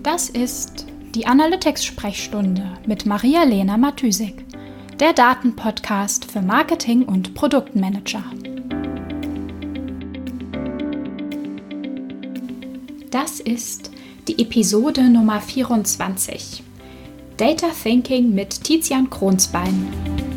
Das ist die Analytics-Sprechstunde mit Maria-Lena Matysek, der Datenpodcast für Marketing- und Produktmanager. Das ist die Episode Nummer 24. Data Thinking mit Tizian Kronsbein.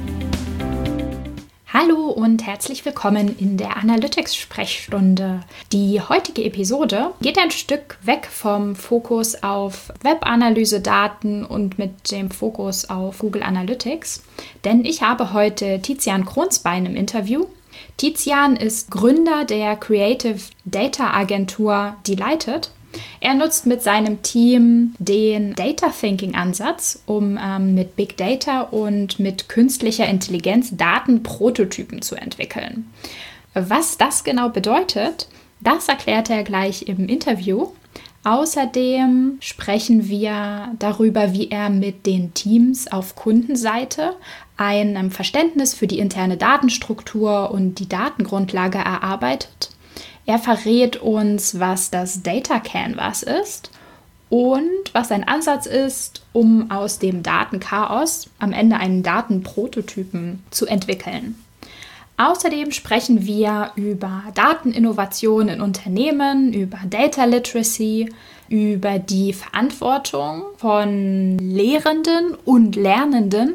Hallo und herzlich willkommen in der Analytics-Sprechstunde. Die heutige Episode geht ein Stück weg vom Fokus auf Webanalyse-Daten und mit dem Fokus auf Google Analytics, denn ich habe heute Tizian Kronsbein im Interview. Tizian ist Gründer der Creative Data Agentur Delighted. Er nutzt mit seinem Team den Data Thinking Ansatz, um mit Big Data und mit künstlicher Intelligenz Datenprototypen zu entwickeln. Was das genau bedeutet, das erklärt er gleich im Interview. Außerdem sprechen wir darüber, wie er mit den Teams auf Kundenseite ein Verständnis für die interne Datenstruktur und die Datengrundlage erarbeitet. Er verrät uns, was das Data Canvas ist und was ein Ansatz ist, um aus dem Datenchaos am Ende einen Datenprototypen zu entwickeln. Außerdem sprechen wir über Dateninnovation in Unternehmen, über Data Literacy, über die Verantwortung von Lehrenden und Lernenden,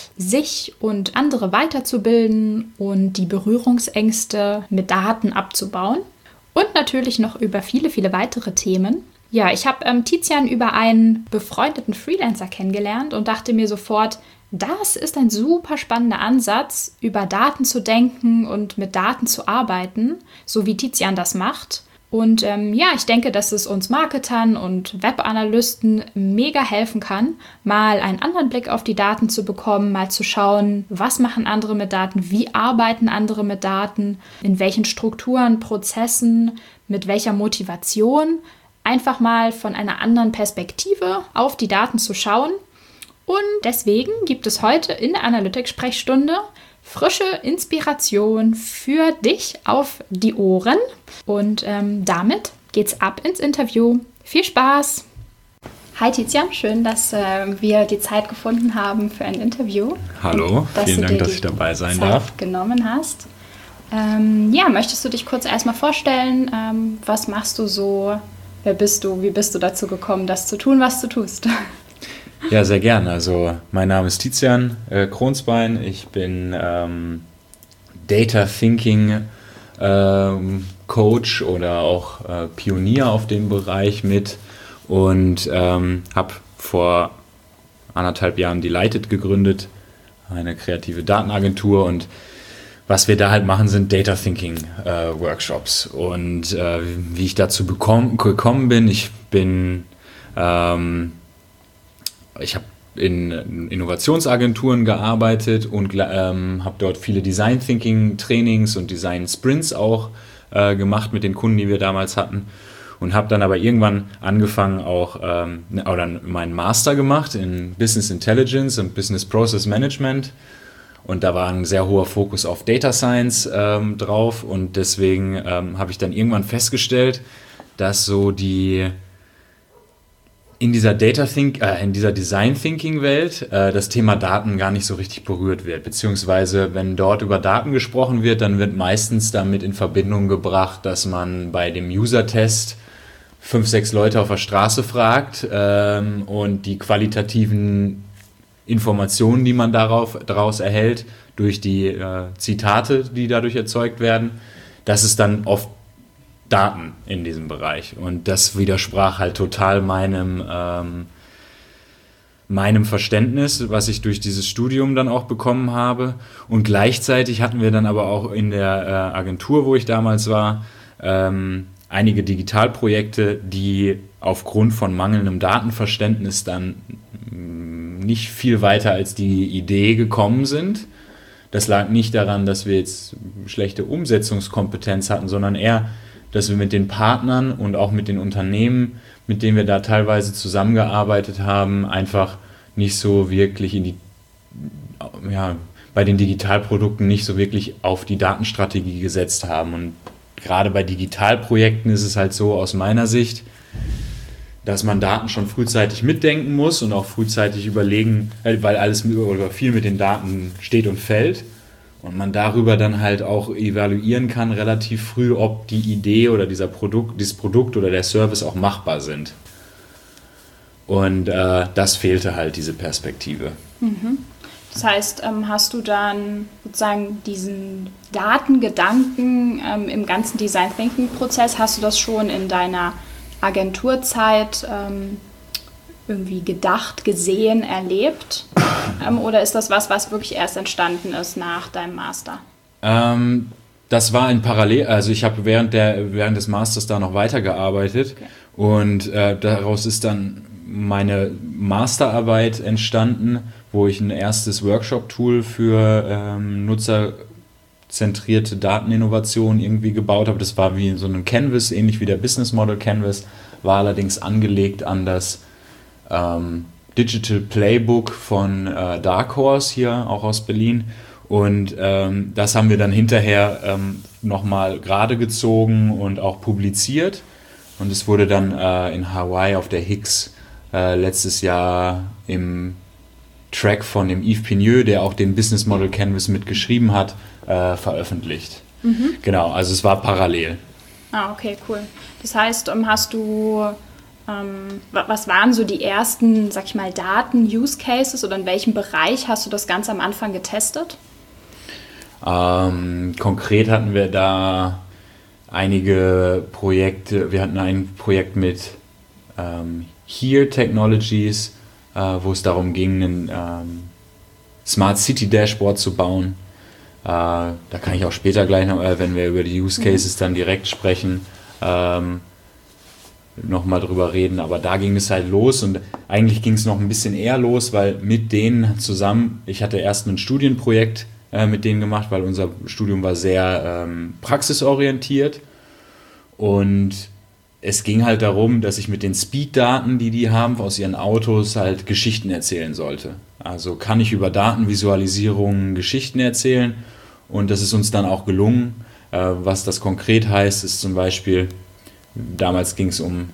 sich und andere weiterzubilden und die Berührungsängste mit Daten abzubauen. Und natürlich noch über viele, viele weitere Themen. Ja, ich habe Tizian über einen befreundeten Freelancer kennengelernt und dachte mir sofort, das ist ein super spannender Ansatz, über Daten zu denken und mit Daten zu arbeiten, so wie Tizian das macht. Und ich denke, dass es uns Marketern und Webanalysten mega helfen kann, mal einen anderen Blick auf die Daten zu bekommen, mal zu schauen, was machen andere mit Daten, wie arbeiten andere mit Daten, in welchen Strukturen, Prozessen, mit welcher Motivation, einfach mal von einer anderen Perspektive auf die Daten zu schauen. Und deswegen gibt es heute in der Analytics-Sprechstunde frische Inspiration für dich auf die Ohren. Und damit geht's ab ins Interview. Viel Spaß! Hi Tizian, schön, dass wir die Zeit gefunden haben für ein Interview. Hallo, vielen Dank, dass ich dabei sein darf. Zeit genommen hast. Möchtest du dich kurz erstmal vorstellen? Was machst du so? Wer bist du? Wie bist du dazu gekommen, das zu tun, was du tust? Ja, sehr gern. Also mein Name ist Tizian Kronsbein. Ich bin Data Thinking Coach oder auch Pionier auf dem Bereich mit und habe vor 1,5 Jahren Delighted gegründet, eine kreative Datenagentur, und was wir da halt machen, sind Data Thinking Workshops. Und wie ich dazu gekommen bin, ich habe in Innovationsagenturen gearbeitet und habe dort viele Design Thinking Trainings und Design Sprints auch gemacht mit den Kunden, die wir damals hatten, und habe dann aber irgendwann angefangen oder meinen Master gemacht in Business Intelligence und Business Process Management, und da war ein sehr hoher Fokus auf Data Science drauf, und deswegen habe ich dann irgendwann festgestellt, dass so in dieser Design Thinking Welt das Thema Daten gar nicht so richtig berührt wird, beziehungsweise wenn dort über Daten gesprochen wird, dann wird meistens damit in Verbindung gebracht, dass man bei dem User-Test 5, 6 Leute auf der Straße fragt und die qualitativen Informationen, die man daraus erhält, durch die Zitate, die dadurch erzeugt werden, das ist dann oft Daten in diesem Bereich. Und das widersprach halt total meinem Verständnis, was ich durch dieses Studium dann auch bekommen habe. Und gleichzeitig hatten wir dann aber auch in der Agentur, wo ich damals war, einige Digitalprojekte, die aufgrund von mangelndem Datenverständnis dann nicht viel weiter als die Idee gekommen sind. Das lag nicht daran, dass wir jetzt schlechte Umsetzungskompetenz hatten, sondern eher, dass wir mit den Partnern und auch mit den Unternehmen, mit denen wir da teilweise zusammengearbeitet haben, einfach nicht so wirklich bei den Digitalprodukten nicht so wirklich auf die Datenstrategie gesetzt haben. Und gerade bei Digitalprojekten ist es halt so aus meiner Sicht, dass man Daten schon frühzeitig mitdenken muss und auch frühzeitig überlegen, weil alles oder viel mit den Daten steht und fällt. Und man darüber dann halt auch evaluieren kann relativ früh, ob die Idee oder dieses Produkt oder der Service auch machbar sind. Und das fehlte halt, diese Perspektive. Das heißt, hast du dann sozusagen diesen Datengedanken im ganzen Design Thinking Prozess, hast du das schon in deiner Agenturzeit irgendwie gedacht, gesehen, erlebt? Oder ist das was wirklich erst entstanden ist nach deinem Master? Das war in Parallel, also ich habe während des Masters da noch weitergearbeitet. Okay. Und daraus ist dann meine Masterarbeit entstanden, wo ich ein erstes Workshop-Tool für nutzerzentrierte Dateninnovation irgendwie gebaut habe. Das war wie so ein Canvas, ähnlich wie der Business Model Canvas, war allerdings angelegt an das Digital Playbook von Dark Horse hier, auch aus Berlin. Und das haben wir dann hinterher nochmal gerade gezogen und auch publiziert. Und es wurde dann in Hawaii auf der HICS letztes Jahr im Track von dem Yves Pigneux, der auch den Business Model Canvas mitgeschrieben hat, veröffentlicht. Genau, also es war parallel. Ah, okay, cool. Das heißt, hast du... was waren so die ersten, sag ich mal, Daten-Use-Cases oder in welchem Bereich hast du das ganz am Anfang getestet? Konkret hatten wir da einige Projekte. Wir hatten ein Projekt mit Here Technologies, wo es darum ging, ein Smart City Dashboard zu bauen. Da kann ich auch später gleich noch, wenn wir über die Use Cases dann direkt sprechen, nochmal drüber reden, aber da ging es halt los und eigentlich ging es noch ein bisschen eher los, weil mit denen zusammen, ich hatte erst ein Studienprojekt mit denen gemacht, weil unser Studium war sehr praxisorientiert und es ging halt darum, dass ich mit den Speed-Daten, die haben aus ihren Autos, halt Geschichten erzählen sollte. Also kann ich über Datenvisualisierungen Geschichten erzählen und das ist uns dann auch gelungen. Was das konkret heißt, ist zum Beispiel, damals ging es um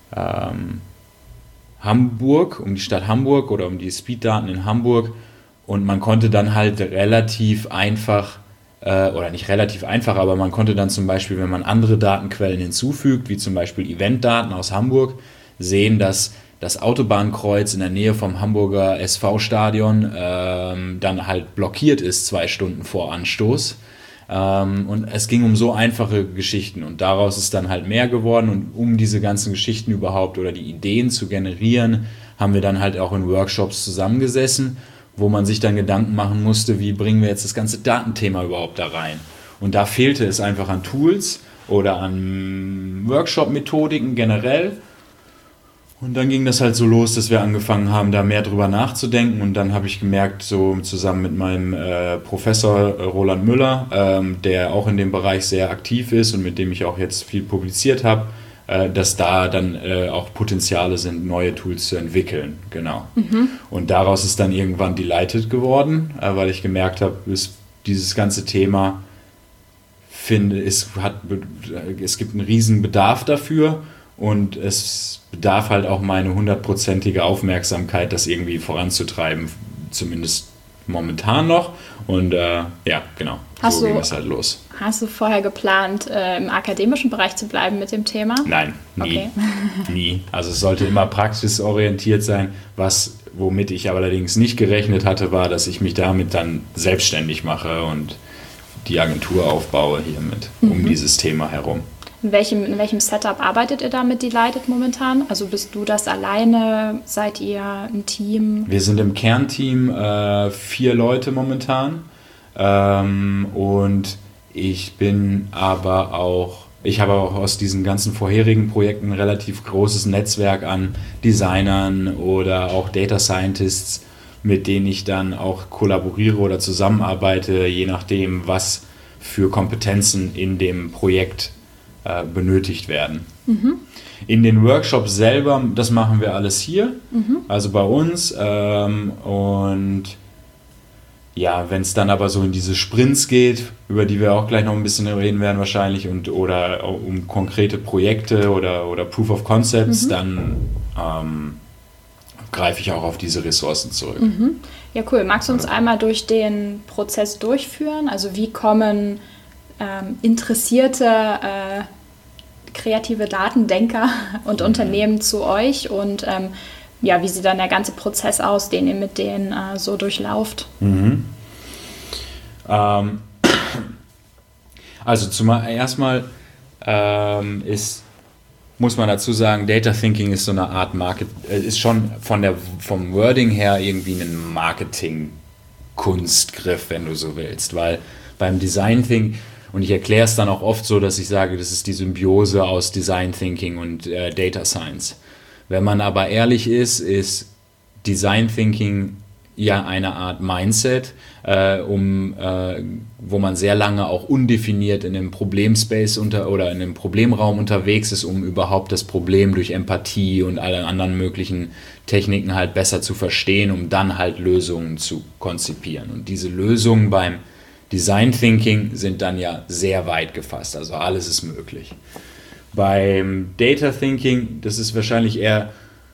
Hamburg, um die Stadt Hamburg oder um die Speeddaten in Hamburg und man konnte dann halt relativ einfach, oder nicht relativ einfach, aber man konnte dann zum Beispiel, wenn man andere Datenquellen hinzufügt, wie zum Beispiel Eventdaten aus Hamburg, sehen, dass das Autobahnkreuz in der Nähe vom Hamburger SV-Stadion dann halt blockiert ist 2 Stunden vor Anstoß. Und es ging um so einfache Geschichten und daraus ist dann halt mehr geworden und um diese ganzen Geschichten überhaupt oder die Ideen zu generieren, haben wir dann halt auch in Workshops zusammengesessen, wo man sich dann Gedanken machen musste, wie bringen wir jetzt das ganze Datenthema überhaupt da rein. Und da fehlte es einfach an Tools oder an Workshop-Methodiken generell. Und dann ging das halt so los, dass wir angefangen haben, da mehr drüber nachzudenken. Und dann habe ich gemerkt, so zusammen mit meinem Professor Roland Müller, der auch in dem Bereich sehr aktiv ist und mit dem ich auch jetzt viel publiziert habe, dass da dann auch Potenziale sind, neue Tools zu entwickeln. Genau. Und daraus ist dann irgendwann Delighted geworden, weil ich gemerkt habe, dieses ganze Thema, es gibt einen riesen Bedarf dafür. Und es bedarf halt auch meine 100%ige Aufmerksamkeit, das irgendwie voranzutreiben, zumindest momentan noch. Und ja, genau, so ging es halt los. Hast du vorher geplant, im akademischen Bereich zu bleiben mit dem Thema? Nein, nie. Okay. Nie. Also es sollte immer praxisorientiert sein. Womit ich aber allerdings nicht gerechnet hatte, war, dass ich mich damit dann selbstständig mache und die Agentur aufbaue hiermit, um dieses Thema herum. In welchem Setup arbeitet ihr da mit Delighted momentan? Also bist du das alleine? Seid ihr ein Team? Wir sind im Kernteam 4 Leute momentan. Und ich habe auch aus diesen ganzen vorherigen Projekten ein relativ großes Netzwerk an Designern oder auch Data Scientists, mit denen ich dann auch kollaboriere oder zusammenarbeite, je nachdem, was für Kompetenzen in dem Projekt benötigt werden. In den Workshops selber, das machen wir alles hier, also bei uns. Und ja, wenn es dann aber so in diese Sprints geht, über die wir auch gleich noch ein bisschen reden werden wahrscheinlich, oder um konkrete Projekte oder Proof of Concepts, dann greife ich auch auf diese Ressourcen zurück. Ja, cool. Magst du uns einmal durch den Prozess durchführen? Also wie kommen interessierte kreative Datendenker und Unternehmen zu euch und wie sieht dann der ganze Prozess aus, den ihr mit denen so durchlauft? Also erstmal muss man dazu sagen, Data Thinking ist so eine Art ist schon vom Wording her irgendwie ein Marketing-Kunstgriff, wenn du so willst, weil beim Design Thinking, und ich erkläre es dann auch oft so, dass ich sage, das ist die Symbiose aus Design Thinking und Data Science. Wenn man aber ehrlich ist Design Thinking ja eine Art Mindset, wo man sehr lange auch undefiniert in einem Problemspace oder in einem Problemraum unterwegs ist, um überhaupt das Problem durch Empathie und alle anderen möglichen Techniken halt besser zu verstehen, um dann halt Lösungen zu konzipieren. Und diese Lösungen beim Design Thinking sind dann ja sehr weit gefasst, also alles ist möglich. Beim Data Thinking, das ist wahrscheinlich eher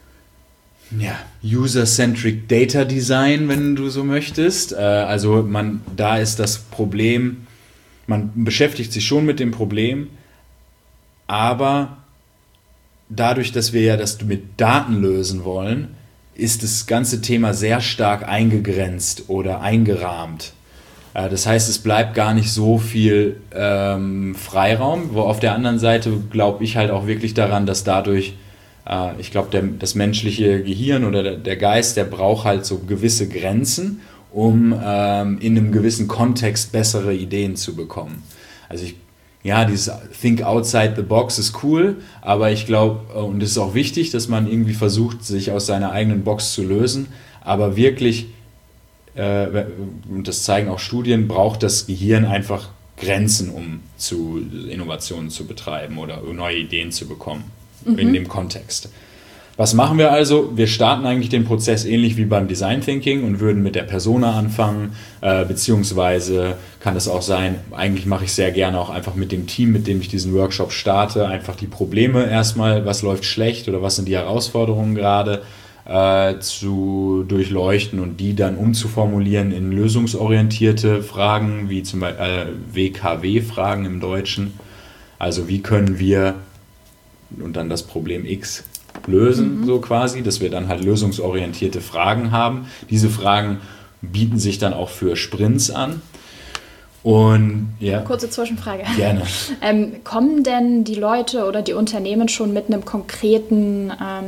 User-Centric Data Design, wenn du so möchtest. Also da ist das Problem, man beschäftigt sich schon mit dem Problem, aber dadurch, dass wir ja das mit Daten lösen wollen, ist das ganze Thema sehr stark eingegrenzt oder eingerahmt. Das heißt, es bleibt gar nicht so viel Freiraum, wo auf der anderen Seite glaube ich halt auch wirklich daran, dass dadurch, ich glaube, das menschliche Gehirn oder der Geist, der braucht halt so gewisse Grenzen, um in einem gewissen Kontext bessere Ideen zu bekommen. Also dieses Think outside the box ist cool, aber ich glaube, und es ist auch wichtig, dass man irgendwie versucht, sich aus seiner eigenen Box zu lösen, aber wirklich, und das zeigen auch Studien, braucht das Gehirn einfach Grenzen, um Innovationen zu betreiben oder neue Ideen zu bekommen in dem Kontext. Was machen wir also? Wir starten eigentlich den Prozess ähnlich wie beim Design Thinking und würden mit der Persona anfangen, beziehungsweise kann es auch sein, eigentlich mache ich sehr gerne auch einfach mit dem Team, mit dem ich diesen Workshop starte, einfach die Probleme erstmal, was läuft schlecht oder was sind die Herausforderungen gerade, zu durchleuchten und die dann umzuformulieren in lösungsorientierte Fragen, wie zum Beispiel WKW-Fragen im Deutschen. Also wie können wir und dann das Problem X lösen, so quasi, dass wir dann halt lösungsorientierte Fragen haben. Diese Fragen bieten sich dann auch für Sprints an. Und ja. Kurze Zwischenfrage. Gerne. Kommen denn die Leute oder die Unternehmen schon mit einem konkreten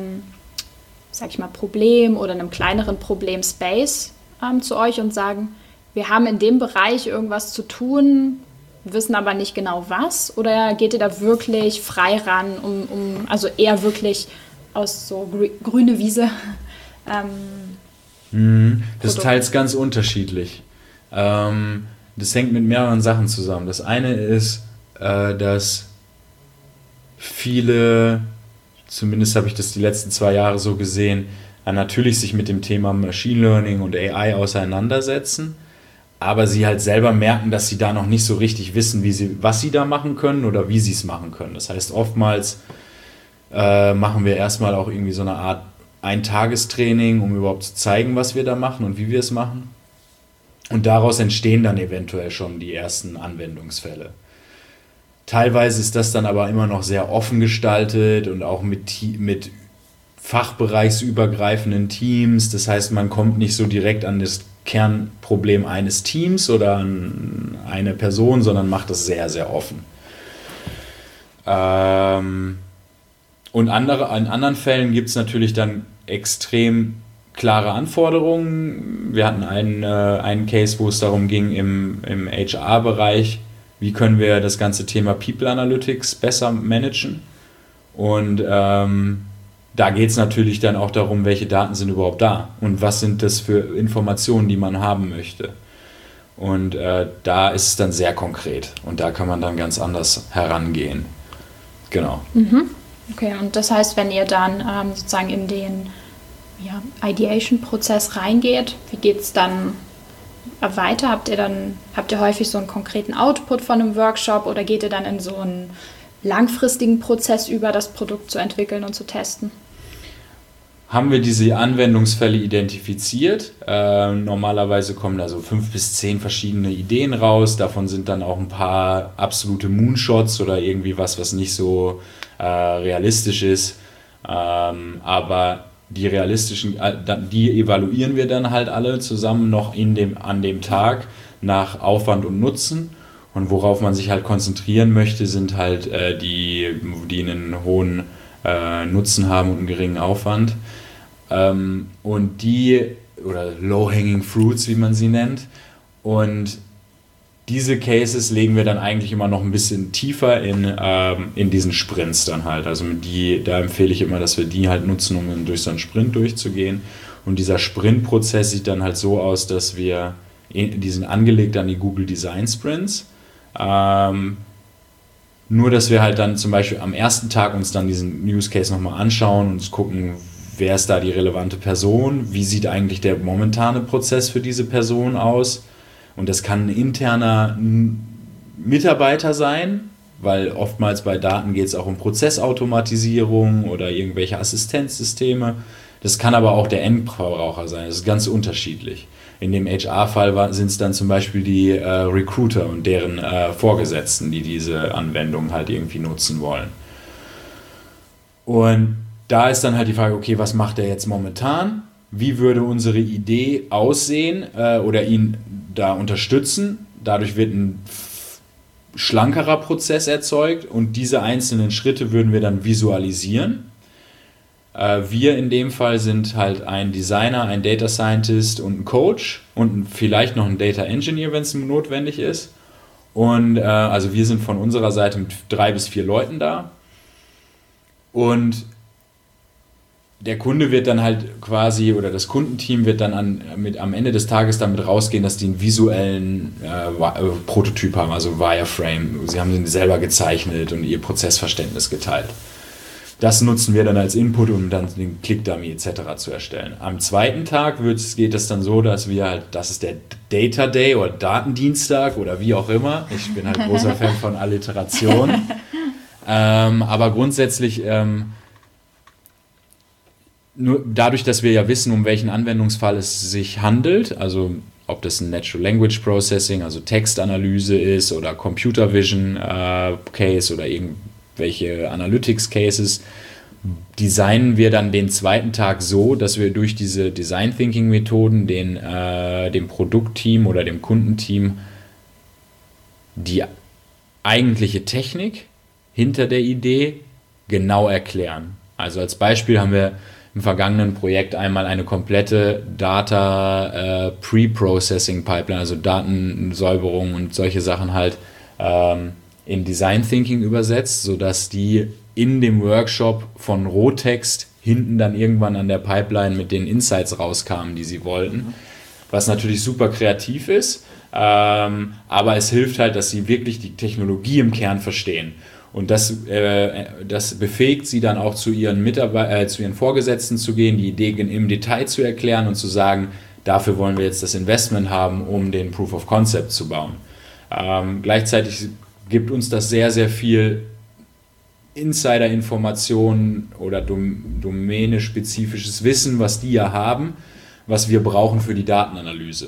Problem oder einem kleineren Problem-Space zu euch und sagen, wir haben in dem Bereich irgendwas zu tun, wissen aber nicht genau was? Oder geht ihr da wirklich frei ran, also eher wirklich aus so grüne Wiese? Das ist teils ganz unterschiedlich. Das hängt mit mehreren Sachen zusammen. Das eine ist, dass viele, zumindest habe ich das die letzten 2 Jahre so gesehen, natürlich sich mit dem Thema Machine Learning und AI auseinandersetzen, aber sie halt selber merken, dass sie da noch nicht so richtig wissen, was sie da machen können oder wie sie es machen können. Das heißt, oftmals machen wir erstmal auch irgendwie so eine Art Eintagestraining, um überhaupt zu zeigen, was wir da machen und wie wir es machen. Und daraus entstehen dann eventuell schon die ersten Anwendungsfälle. Teilweise ist das dann aber immer noch sehr offen gestaltet und auch mit fachbereichsübergreifenden Teams. Das heißt, man kommt nicht so direkt an das Kernproblem eines Teams oder an eine Person, sondern macht das sehr, sehr offen. Und in anderen Fällen gibt es natürlich dann extrem klare Anforderungen. Wir hatten einen Case, wo es darum ging im HR-Bereich, wie können wir das ganze Thema People Analytics besser managen. Und da geht es natürlich dann auch darum, welche Daten sind überhaupt da und was sind das für Informationen, die man haben möchte. Und da ist es dann sehr konkret und da kann man dann ganz anders herangehen. Genau. Okay, und das heißt, wenn ihr dann sozusagen in den Ideation-Prozess reingeht, wie geht es dann weiter? Habt ihr häufig so einen konkreten Output von einem Workshop oder geht ihr dann in so einen langfristigen Prozess über, das Produkt zu entwickeln und zu testen? Haben wir diese Anwendungsfälle identifiziert. Normalerweise kommen da so 5 bis 10 verschiedene Ideen raus. Davon sind dann auch ein paar absolute Moonshots oder irgendwie was nicht so realistisch ist. Aber die realistischen, die evaluieren wir dann halt alle zusammen noch an dem Tag nach Aufwand und Nutzen. Und worauf man sich halt konzentrieren möchte, sind halt die einen hohen Nutzen haben und einen geringen Aufwand. Und oder Low-Hanging Fruits, wie man sie nennt. Und diese Cases legen wir dann eigentlich immer noch ein bisschen tiefer in diesen Sprints dann halt. Also da empfehle ich immer, dass wir die halt nutzen, um durch so einen Sprint durchzugehen. Und dieser Sprintprozess sieht dann halt so aus, dass die sind angelegt an die Google Design Sprints. Nur, dass wir halt dann zum Beispiel am ersten Tag uns dann diesen Use Case nochmal anschauen und uns gucken, wer ist da die relevante Person, wie sieht eigentlich der momentane Prozess für diese Person aus. Und das kann ein interner Mitarbeiter sein, weil oftmals bei Daten geht es auch um Prozessautomatisierung oder irgendwelche Assistenzsysteme. Das kann aber auch der Endverbraucher sein, das ist ganz unterschiedlich. In dem HR-Fall sind es dann zum Beispiel die Recruiter und deren Vorgesetzten, die diese Anwendung halt irgendwie nutzen wollen. Und da ist dann halt die Frage, okay, was macht er jetzt momentan? Wie würde unsere Idee aussehen oder ihn da unterstützen? Dadurch wird ein schlankerer Prozess erzeugt und diese einzelnen Schritte würden wir dann visualisieren. Wir in dem Fall sind halt ein Designer, ein Data Scientist und ein Coach und vielleicht noch ein Data Engineer, wenn es notwendig ist. Und also wir sind von unserer Seite mit 3 bis 4 Leuten da. Und der Kunde wird dann halt quasi, oder das Kundenteam wird dann am Ende des Tages damit rausgehen, dass die einen visuellen Prototyp haben, also Wireframe. Sie haben den selber gezeichnet und ihr Prozessverständnis geteilt. Das nutzen wir dann als Input, um dann den Click-Dummy etc. zu erstellen. Am zweiten Tag geht es dann so, dass wir halt, das ist der Data Day oder Datendienstag oder wie auch immer. Ich bin halt großer Fan von Alliteration. Aber grundsätzlich nur dadurch, dass wir ja wissen, um welchen Anwendungsfall es sich handelt, also ob das ein Natural Language Processing, also Textanalyse ist oder Computer Vision Case oder irgendwelche Analytics Cases, designen wir dann den zweiten Tag so, dass wir durch diese Design Thinking Methoden dem Produktteam oder dem Kundenteam die eigentliche Technik hinter der Idee genau erklären. Also als Beispiel haben wir im vergangenen Projekt einmal eine komplette Data Pre-Processing Pipeline, also Datensäuberung und solche Sachen halt in Design Thinking übersetzt, sodass die in dem Workshop von Rohtext hinten dann irgendwann an der Pipeline mit den Insights rauskamen, die sie wollten. Was natürlich super kreativ ist, aber es hilft halt, dass sie wirklich die Technologie im Kern verstehen. Und das befähigt sie dann auch zu ihren Vorgesetzten zu gehen, die Idee im Detail zu erklären und zu sagen, dafür wollen wir jetzt das Investment haben, um den Proof of Concept zu bauen. Gleichzeitig gibt uns das sehr, sehr viel Insider-Informationen oder domäne-spezifisches Wissen, was die ja haben, was wir brauchen für die Datenanalyse.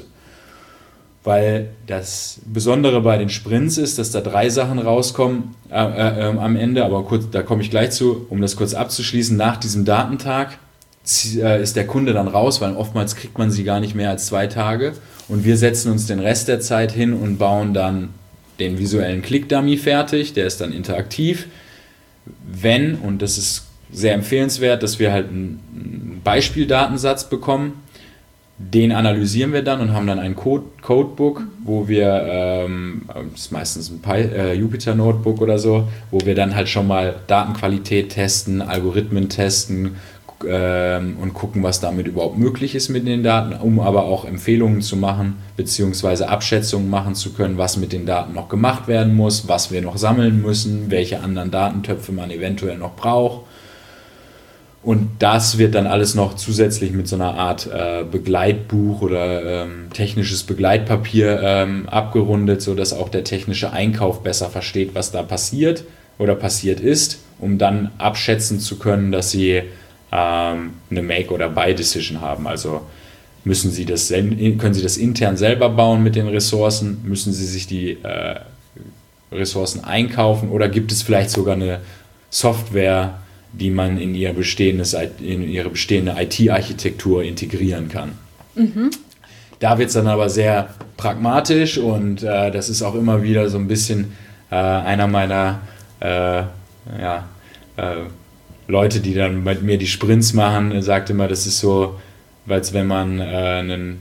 Weil das Besondere bei den Sprints ist, dass da 3 Sachen rauskommen am Ende, aber da komme ich gleich zu, um das kurz abzuschließen. Nach diesem Datentag ist der Kunde dann raus, weil oftmals kriegt man sie gar nicht mehr als 2 Tage und wir setzen uns den Rest der Zeit hin und bauen dann den visuellen Click-Dummy fertig, der ist dann interaktiv. Und das ist sehr empfehlenswert, dass wir halt einen Beispieldatensatz bekommen, den analysieren wir dann und haben dann ein Codebook, wo wir, das ist meistens ein Jupyter Notebook oder so, wo wir dann halt schon mal Datenqualität testen, Algorithmen testen und gucken, was damit überhaupt möglich ist mit den Daten, um aber auch Empfehlungen zu machen, beziehungsweise Abschätzungen machen zu können, was mit den Daten noch gemacht werden muss, was wir noch sammeln müssen, welche anderen Datentöpfe man eventuell noch braucht. Und das wird dann alles noch zusätzlich mit so einer Art Begleitbuch oder technisches Begleitpapier abgerundet, sodass auch der technische Einkauf besser versteht, was da passiert oder passiert ist, um dann abschätzen zu können, dass sie eine Make- oder Buy-Decision haben. Also können Sie das intern selber bauen mit den Ressourcen? Müssen Sie sich die Ressourcen einkaufen? Oder gibt es vielleicht sogar eine Software, die man in ihre bestehende IT-Architektur integrieren kann? Mhm. Da wird es dann aber sehr pragmatisch und das ist auch immer wieder so ein bisschen einer meiner Leute, die dann mit mir die Sprints machen, sagt immer, das ist so, als wenn man einen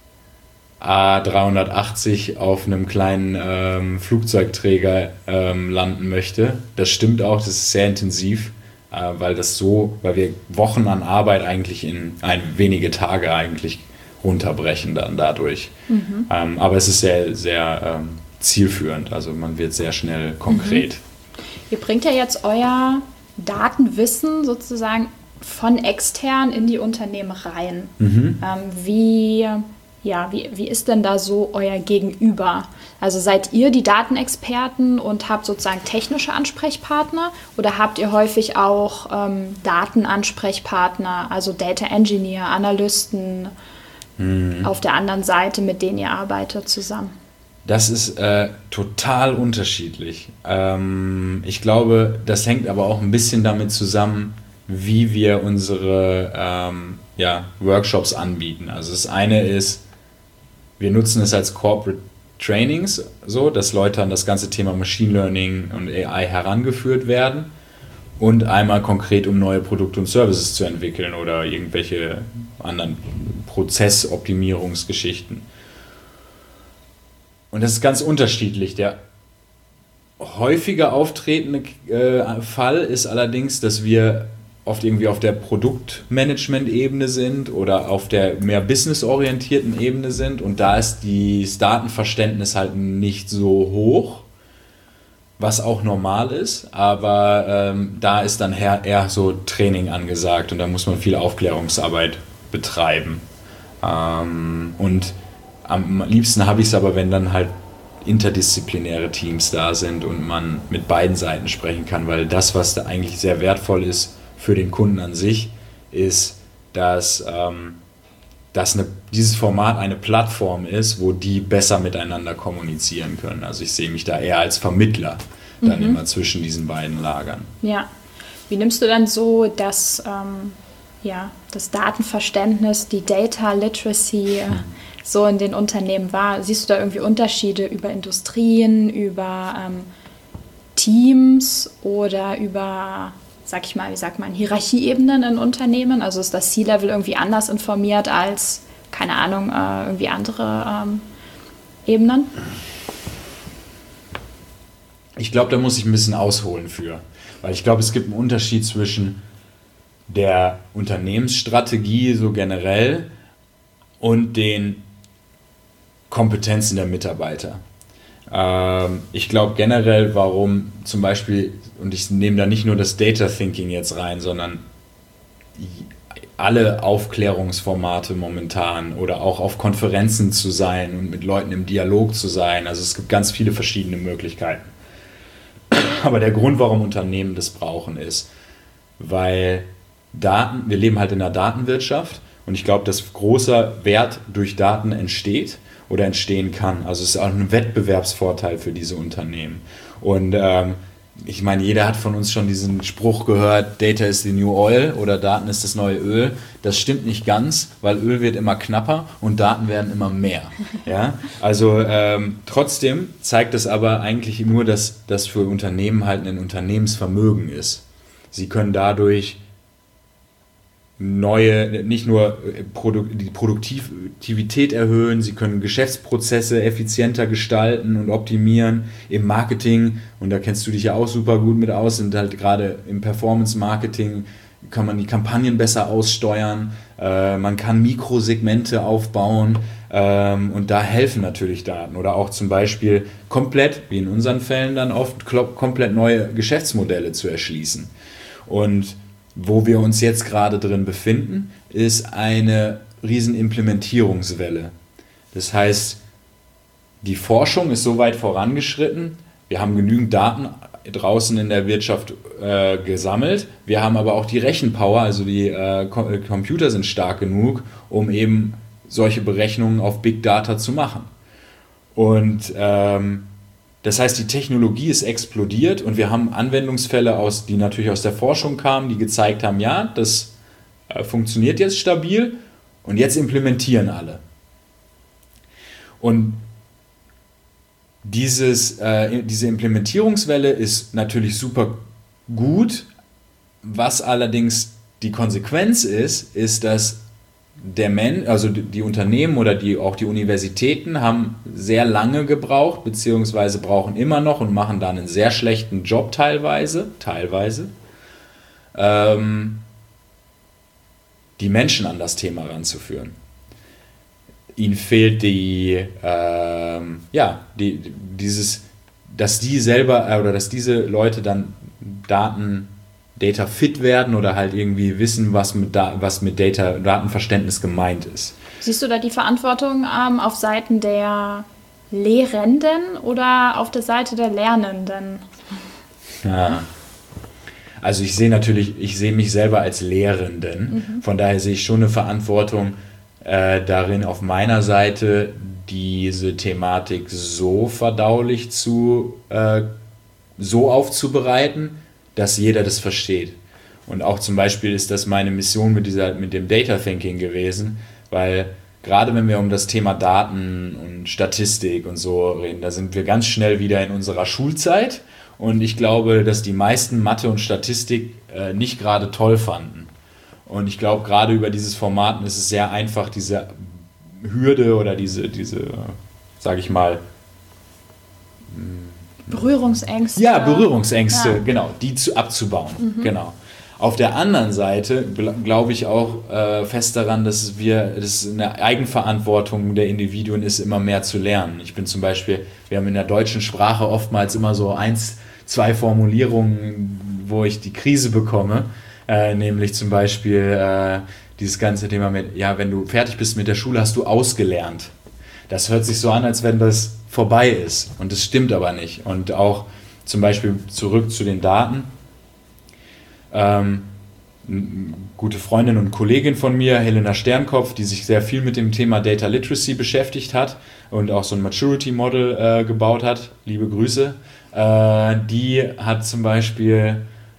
A380 auf einem kleinen Flugzeugträger landen möchte. Das stimmt auch, das ist sehr intensiv, weil wir Wochen an Arbeit eigentlich in wenige Tage eigentlich runterbrechen dann dadurch. Mhm. Aber es ist sehr, sehr zielführend, also man wird sehr schnell konkret. Ihr bringt ja jetzt euer Datenwissen sozusagen von extern in die Unternehmen rein. Mhm. Wie ist denn da so euer Gegenüber? Also seid ihr die Datenexperten und habt sozusagen technische Ansprechpartner oder habt ihr häufig auch Datenansprechpartner, also Data Engineer, Analysten auf der anderen Seite, mit denen ihr arbeitet zusammen? Das ist total unterschiedlich. Ich glaube, das hängt aber auch ein bisschen damit zusammen, wie wir unsere Workshops anbieten. Also das eine ist, wir nutzen es als Corporate Trainings, so, dass Leute an das ganze Thema Machine Learning und AI herangeführt werden und einmal konkret, um neue Produkte und Services zu entwickeln oder irgendwelche anderen Prozessoptimierungsgeschichten. Und das ist ganz unterschiedlich. Der häufiger auftretende Fall ist allerdings, dass wir oft irgendwie auf der Produktmanagement-Ebene sind oder auf der mehr businessorientierten Ebene sind und da ist das Datenverständnis halt nicht so hoch, was auch normal ist, aber da ist dann eher so Training angesagt und da muss man viel Aufklärungsarbeit betreiben. Und am liebsten habe ich es aber, wenn dann halt interdisziplinäre Teams da sind und man mit beiden Seiten sprechen kann, weil das, was da eigentlich sehr wertvoll ist für den Kunden an sich, ist, dass dieses Format eine Plattform ist, wo die besser miteinander kommunizieren können. Also ich sehe mich da eher als Vermittler dann immer zwischen diesen beiden Lagern. Ja. Wie nimmst du dann so das Datenverständnis, die Data Literacy so in den Unternehmen wahr? Siehst du da irgendwie Unterschiede über Industrien, über Teams oder über, Hierarchieebenen in Unternehmen? Also ist das C-Level irgendwie anders informiert als, keine Ahnung, irgendwie andere Ebenen? Ich glaube, da muss ich ein bisschen ausholen für. Weil ich glaube, es gibt einen Unterschied zwischen der Unternehmensstrategie so generell und den Kompetenzen der Mitarbeiter. Ich glaube generell, warum zum Beispiel, und ich nehme da nicht nur das Data Thinking jetzt rein, sondern alle Aufklärungsformate momentan oder auch auf Konferenzen zu sein und mit Leuten im Dialog zu sein. Also es gibt ganz viele verschiedene Möglichkeiten. Aber der Grund, warum Unternehmen das brauchen, ist, weil wir leben halt in einer Datenwirtschaft und ich glaube, dass großer Wert durch Daten entsteht oder entstehen kann. Also es ist auch ein Wettbewerbsvorteil für diese Unternehmen. Und ich meine, jeder hat von uns schon diesen Spruch gehört, Data is the new oil oder Daten ist das neue Öl. Das stimmt nicht ganz, weil Öl wird immer knapper und Daten werden immer mehr. Ja? Also trotzdem zeigt es aber eigentlich nur, dass das für Unternehmen halt ein Unternehmensvermögen ist. Sie können dadurch nicht nur die Produktivität erhöhen, sie können Geschäftsprozesse effizienter gestalten und optimieren im Marketing, und da kennst du dich ja auch super gut mit aus, und halt gerade im Performance-Marketing kann man die Kampagnen besser aussteuern, man kann Mikrosegmente aufbauen und da helfen natürlich Daten oder auch zum Beispiel komplett, wie in unseren Fällen dann oft, komplett neue Geschäftsmodelle zu erschließen. Und wo wir uns jetzt gerade drin befinden, ist eine riesen Implementierungswelle. Das heißt, die Forschung ist so weit vorangeschritten, wir haben genügend Daten draußen in der Wirtschaft gesammelt, wir haben aber auch die Rechenpower, also die Computer sind stark genug, um eben solche Berechnungen auf Big Data zu machen. Und das heißt, die Technologie ist explodiert und wir haben Anwendungsfälle, die natürlich aus der Forschung kamen, die gezeigt haben, ja, das funktioniert jetzt stabil und jetzt implementieren alle. Und diese Implementierungswelle ist natürlich super gut. Was allerdings die Konsequenz ist, dass also die Unternehmen oder auch die Universitäten haben sehr lange gebraucht, beziehungsweise brauchen immer noch und machen da einen sehr schlechten Job teilweise, die Menschen an das Thema ranzuführen. Ihnen fehlt dass diese Leute dann Data fit werden oder halt irgendwie wissen, was mit Datenverständnis gemeint ist. Siehst du da die Verantwortung auf Seiten der Lehrenden oder auf der Seite der Lernenden? Ja. Also ich sehe mich selber als Lehrenden, von daher sehe ich schon eine Verantwortung darin, auf meiner Seite diese Thematik so verdaulich so aufzubereiten, dass jeder das versteht. Und auch zum Beispiel ist das meine Mission mit dem Data Thinking gewesen, weil gerade wenn wir um das Thema Daten und Statistik und so reden, da sind wir ganz schnell wieder in unserer Schulzeit und ich glaube, dass die meisten Mathe und Statistik nicht gerade toll fanden. Und ich glaube, gerade über dieses Format ist es sehr einfach, diese Hürde oder diese sage ich mal, Berührungsängste. Ja, Berührungsängste, ja. Genau, die abzubauen. Genau. Auf der anderen Seite glaube ich auch fest daran, dass es eine Eigenverantwortung der Individuen ist, immer mehr zu lernen. Ich bin zum Beispiel, wir haben in der deutschen Sprache oftmals immer so 1-2 Formulierungen, wo ich die Krise bekomme, nämlich zum Beispiel dieses ganze Thema mit, ja, wenn du fertig bist mit der Schule, hast du ausgelernt. Das hört sich so an, als wenn das vorbei ist. Und das stimmt aber nicht. Und auch zum Beispiel zurück zu den Daten. Eine gute Freundin und Kollegin von mir, Helena Sternkopf, die sich sehr viel mit dem Thema Data Literacy beschäftigt hat und auch so ein Maturity Model gebaut hat. Liebe Grüße. Die hat zum Beispiel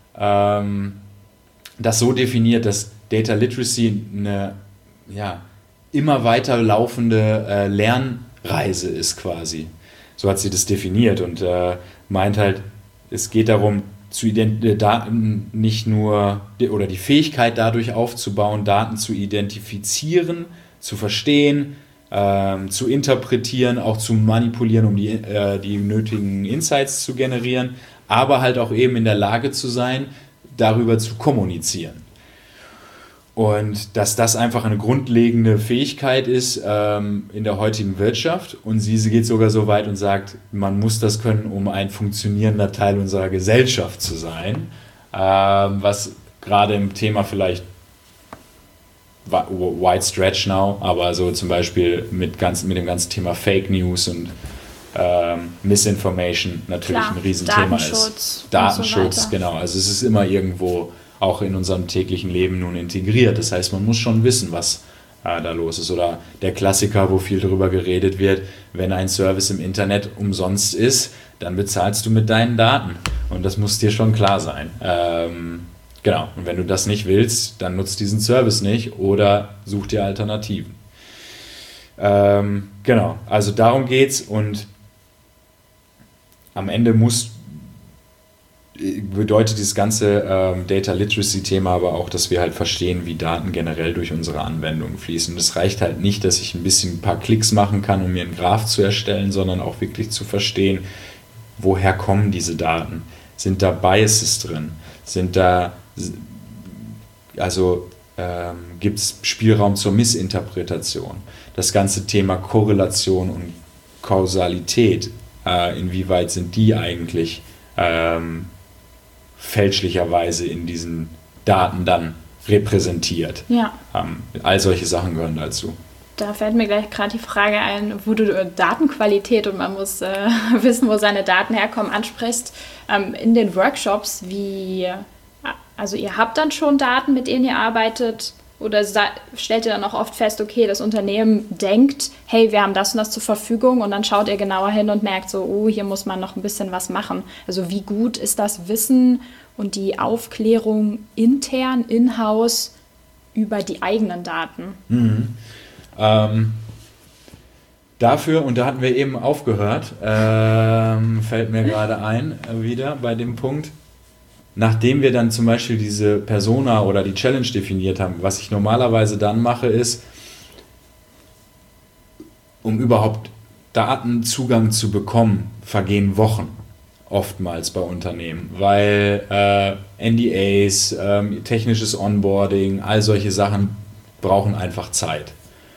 das so definiert, dass Data Literacy eine immer weiter laufende Lernreise ist quasi. So hat sie das definiert und meint halt, es geht darum, Daten nicht nur oder die Fähigkeit dadurch aufzubauen, Daten zu identifizieren, zu verstehen, zu interpretieren, auch zu manipulieren, um die nötigen Insights zu generieren, aber halt auch eben in der Lage zu sein, darüber zu kommunizieren. Und dass das einfach eine grundlegende Fähigkeit ist in der heutigen Wirtschaft. Und sie geht sogar so weit und sagt, man muss das können, um ein funktionierender Teil unserer Gesellschaft zu sein. Was gerade im Thema vielleicht wide stretch now, aber so zum Beispiel mit dem ganzen Thema Fake News und Misinformation natürlich ein Riesenthema ist. Datenschutz, so genau. Also es ist immer irgendwo auch in unserem täglichen Leben nun integriert. Das heißt, man muss schon wissen, was da los ist. Oder der Klassiker, wo viel darüber geredet wird, wenn ein Service im Internet umsonst ist, dann bezahlst du mit deinen Daten. Und das muss dir schon klar sein. Genau. Und wenn du das nicht willst, dann nutzt diesen Service nicht oder such dir Alternativen. Genau. Also darum geht's. Und am Ende bedeutet dieses ganze Data Literacy-Thema aber auch, dass wir halt verstehen, wie Daten generell durch unsere Anwendungen fließen. Und es reicht halt nicht, dass ich ein paar Klicks machen kann, um mir einen Graph zu erstellen, sondern auch wirklich zu verstehen, woher kommen diese Daten? Sind da Biases drin? Gibt es Spielraum zur Missinterpretation? Das ganze Thema Korrelation und Kausalität, inwieweit sind die eigentlich fälschlicherweise in diesen Daten dann repräsentiert. Ja. All solche Sachen gehören dazu. Da fällt mir gleich gerade die Frage ein, wo du Datenqualität und man muss wissen, wo seine Daten herkommen, ansprichst. In den Workshops, also ihr habt dann schon Daten, mit denen ihr arbeitet, oder stellt ihr dann auch oft fest, okay, das Unternehmen denkt, hey, wir haben das und das zur Verfügung, und dann schaut ihr genauer hin und merkt so, oh, hier muss man noch ein bisschen was machen. Also wie gut ist das Wissen und die Aufklärung intern, in-house über die eigenen Daten? Dafür, und da hatten wir eben aufgehört, fällt mir gerade ein, wieder bei dem Punkt, nachdem wir dann zum Beispiel diese Persona oder die Challenge definiert haben, was ich normalerweise dann mache, ist, um überhaupt Datenzugang zu bekommen, vergehen Wochen oftmals bei Unternehmen, weil NDAs, technisches Onboarding, all solche Sachen brauchen einfach Zeit.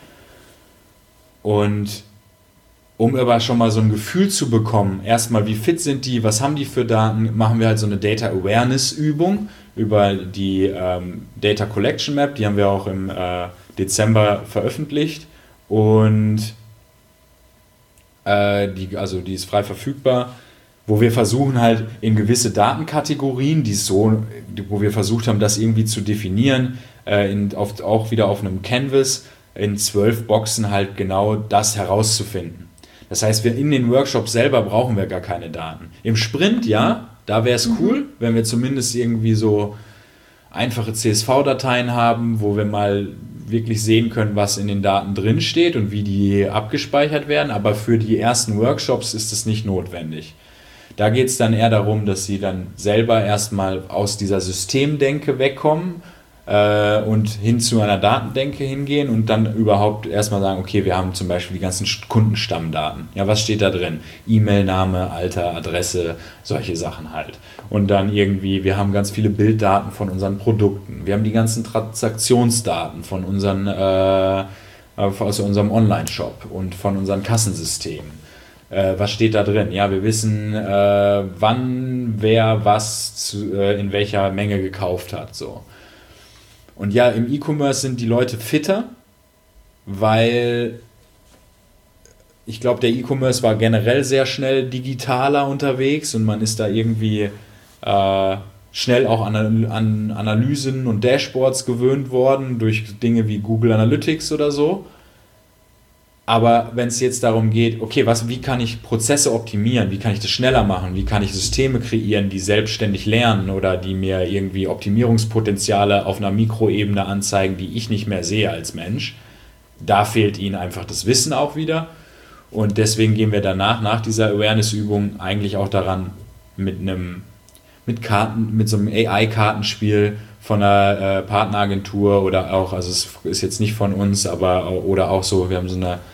Und um aber schon mal so ein Gefühl zu bekommen, erstmal wie fit sind die, was haben die für Daten, machen wir halt so eine Data Awareness Übung über die Data Collection Map, die haben wir auch im Dezember veröffentlicht, und die ist frei verfügbar, wo wir versuchen halt in gewisse Datenkategorien, wo wir versucht haben, das irgendwie zu definieren, auch wieder auf einem Canvas, in 12 Boxen halt genau das herauszufinden. Das heißt, in den Workshops selber brauchen wir gar keine Daten. Im Sprint, ja, da wäre es cool, wenn wir zumindest irgendwie so einfache CSV-Dateien haben, wo wir mal wirklich sehen können, was in den Daten drin steht und wie die abgespeichert werden. Aber für die ersten Workshops ist es nicht notwendig. Da geht es dann eher darum, dass sie dann selber erstmal aus dieser Systemdenke wegkommen und hin zu einer Datendenke hingehen und dann überhaupt erstmal sagen, okay, wir haben zum Beispiel die ganzen Kundenstammdaten. Ja, was steht da drin? E-Mail-Name, Alter, Adresse, solche Sachen halt. Und dann irgendwie, wir haben ganz viele Bilddaten von unseren Produkten. Wir haben die ganzen Transaktionsdaten von aus unserem Online-Shop und von unseren Kassensystemen. Was steht da drin? Ja, wir wissen, wann wer was in welcher Menge gekauft hat, so. Und ja, im E-Commerce sind die Leute fitter, weil ich glaube, der E-Commerce war generell sehr schnell digitaler unterwegs und man ist da irgendwie schnell auch an Analysen und Dashboards gewöhnt worden durch Dinge wie Google Analytics oder so. Aber wenn es jetzt darum geht, okay, wie kann ich Prozesse optimieren, wie kann ich das schneller machen, wie kann ich Systeme kreieren, die selbstständig lernen oder die mir irgendwie Optimierungspotenziale auf einer Mikroebene anzeigen, die ich nicht mehr sehe als Mensch, da fehlt ihnen einfach das Wissen auch wieder. Und deswegen gehen wir danach, nach dieser Awareness-Übung, eigentlich auch daran, mit so einem AI-Kartenspiel von einer Partneragentur oder auch, also es ist jetzt nicht von uns, oder auch so, wir haben so eine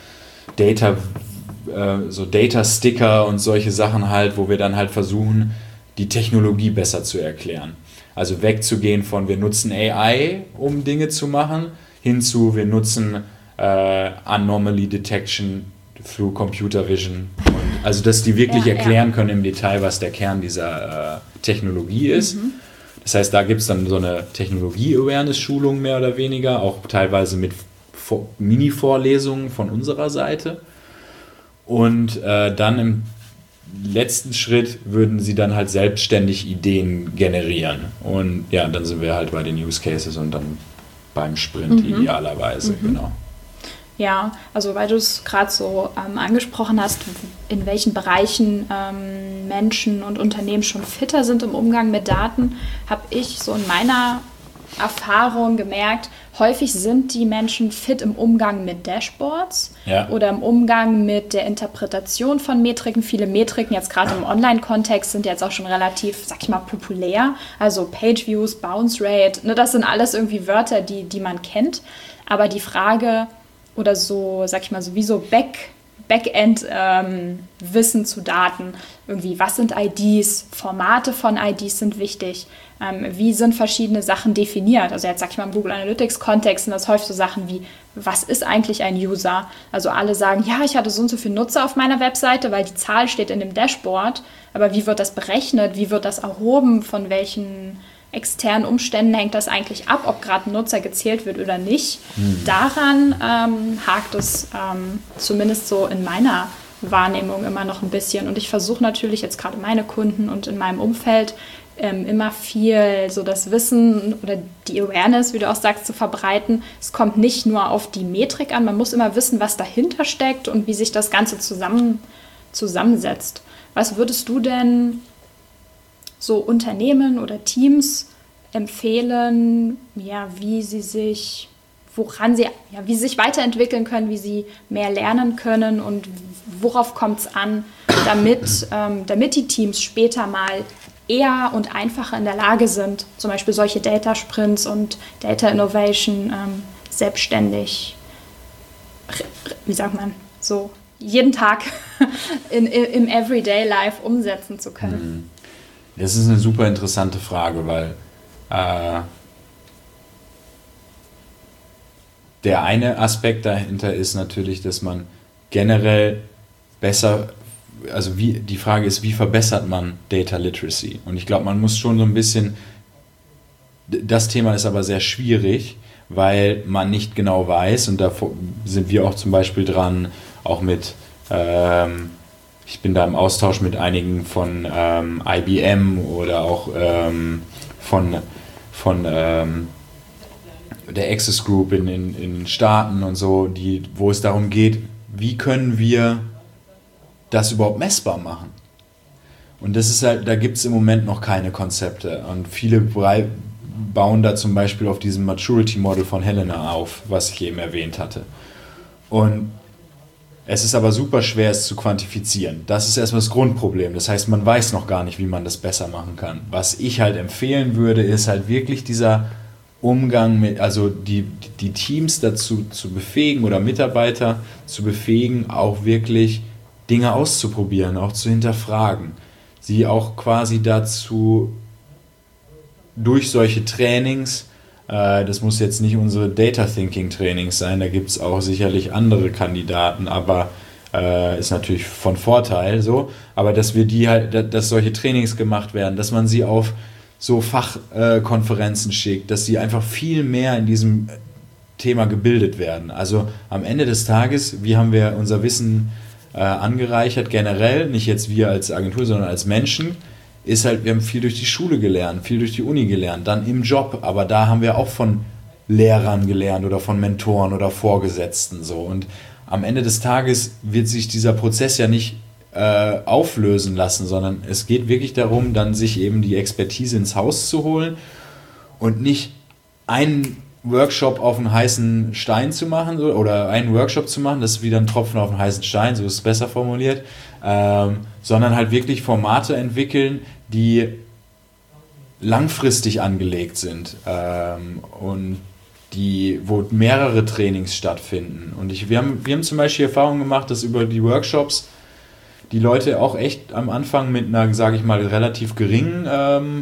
Data-Sticker und solche Sachen halt, wo wir dann halt versuchen, die Technologie besser zu erklären. Also wegzugehen von, wir nutzen AI, um Dinge zu machen, hin zu, wir nutzen Anomaly Detection through Computer Vision. Also, dass die wirklich erklären können im Detail, was der Kern dieser Technologie ist. Das heißt, da gibt es dann so eine Technologie-Awareness-Schulung mehr oder weniger, auch teilweise mit Mini-Vorlesungen von unserer Seite. Und dann im letzten Schritt würden sie dann halt selbstständig Ideen generieren. Und ja, dann sind wir halt bei den Use Cases und dann beim Sprint idealerweise, genau. Ja, also weil du es gerade so angesprochen hast, in welchen Bereichen Menschen und Unternehmen schon fitter sind im Umgang mit Daten, habe ich so in meiner Erfahrung gemerkt, häufig sind die Menschen fit im Umgang mit Dashboards oder im Umgang mit der Interpretation von Metriken. Viele Metriken jetzt gerade im Online-Kontext sind jetzt auch schon relativ, sag ich mal, populär. Also Page-Views, Bounce Rate, ne, das sind alles irgendwie Wörter, die man kennt. Aber die Frage oder so, sag ich mal, sowieso Backend-Wissen zu Daten, irgendwie, was sind IDs, Formate von IDs sind wichtig, wie sind verschiedene Sachen definiert, also jetzt sag ich mal im Google Analytics-Kontext sind das häufig so Sachen wie, was ist eigentlich ein User, also alle sagen, ja, ich hatte so und so viele Nutzer auf meiner Webseite, weil die Zahl steht in dem Dashboard, aber wie wird das berechnet, wie wird das erhoben, von welchen externen Umständen hängt das eigentlich ab, ob gerade ein Nutzer gezählt wird oder nicht. Daran hakt es zumindest so in meiner Wahrnehmung immer noch ein bisschen. Und ich versuche natürlich jetzt gerade meine Kunden und in meinem Umfeld immer viel so das Wissen oder die Awareness, wie du auch sagst, zu verbreiten. Es kommt nicht nur auf die Metrik an, man muss immer wissen, was dahinter steckt und wie sich das Ganze zusammensetzt. Was würdest du denn so Unternehmen oder Teams empfehlen, ja, wie sie sich weiterentwickeln können, wie sie mehr lernen können und worauf kommt es an, damit die Teams später mal eher und einfacher in der Lage sind, zum Beispiel solche Data Sprints und Data Innovation selbstständig, wie sagt man, so jeden Tag im Everyday Life umsetzen zu können. Das ist eine super interessante Frage, weil der eine Aspekt dahinter ist natürlich, dass man generell besser, also die Frage ist, wie verbessert man Data Literacy? Und ich glaube, man muss schon so ein bisschen, das Thema ist aber sehr schwierig, weil man nicht genau weiß, und da sind wir auch zum Beispiel dran, auch mit, ich bin da im Austausch mit einigen von IBM oder auch von der Access Group in den Staaten und so, wo es darum geht, wie können wir das überhaupt messbar machen? Und das ist halt, da gibt es im Moment noch keine Konzepte. Und viele bauen da zum Beispiel auf diesem Maturity Model von Helena auf, was ich eben erwähnt hatte. Und es ist aber super schwer, es zu quantifizieren. Das ist erstmal das Grundproblem. Das heißt, man weiß noch gar nicht, wie man das besser machen kann. Was ich halt empfehlen würde, ist halt wirklich dieser Umgang mit, also die Teams dazu zu befähigen oder Mitarbeiter zu befähigen, auch wirklich Dinge auszuprobieren, auch zu hinterfragen. Sie auch quasi dazu durch solche Trainings, das muss jetzt nicht unsere Data Thinking Trainings sein, da gibt es auch sicherlich andere Kandidaten, aber ist natürlich von Vorteil so, aber dass solche Trainings gemacht werden, dass man sie auf so Fachkonferenzen schickt, dass sie einfach viel mehr in diesem Thema gebildet werden. Also am Ende des Tages, wie haben wir unser Wissen angereichert, generell, nicht jetzt wir als Agentur, sondern als Menschen, ist halt, wir haben viel durch die Schule gelernt, viel durch die Uni gelernt, dann im Job, aber da haben wir auch von Lehrern gelernt oder von Mentoren oder Vorgesetzten so. Und am Ende des Tages wird sich dieser Prozess ja nicht auflösen lassen, sondern es geht wirklich darum, dann sich eben die Expertise ins Haus zu holen und nicht einen Workshop auf einen heißen Stein zu machen oder einen Workshop zu machen, das ist wieder ein Tropfen auf einen heißen Stein, so ist es besser formuliert, sondern halt wirklich Formate entwickeln, die langfristig angelegt sind und wo mehrere Trainings stattfinden. Und wir haben zum Beispiel Erfahrung gemacht, dass über die Workshops die Leute auch echt am Anfang mit einer, sage ich mal, relativ geringen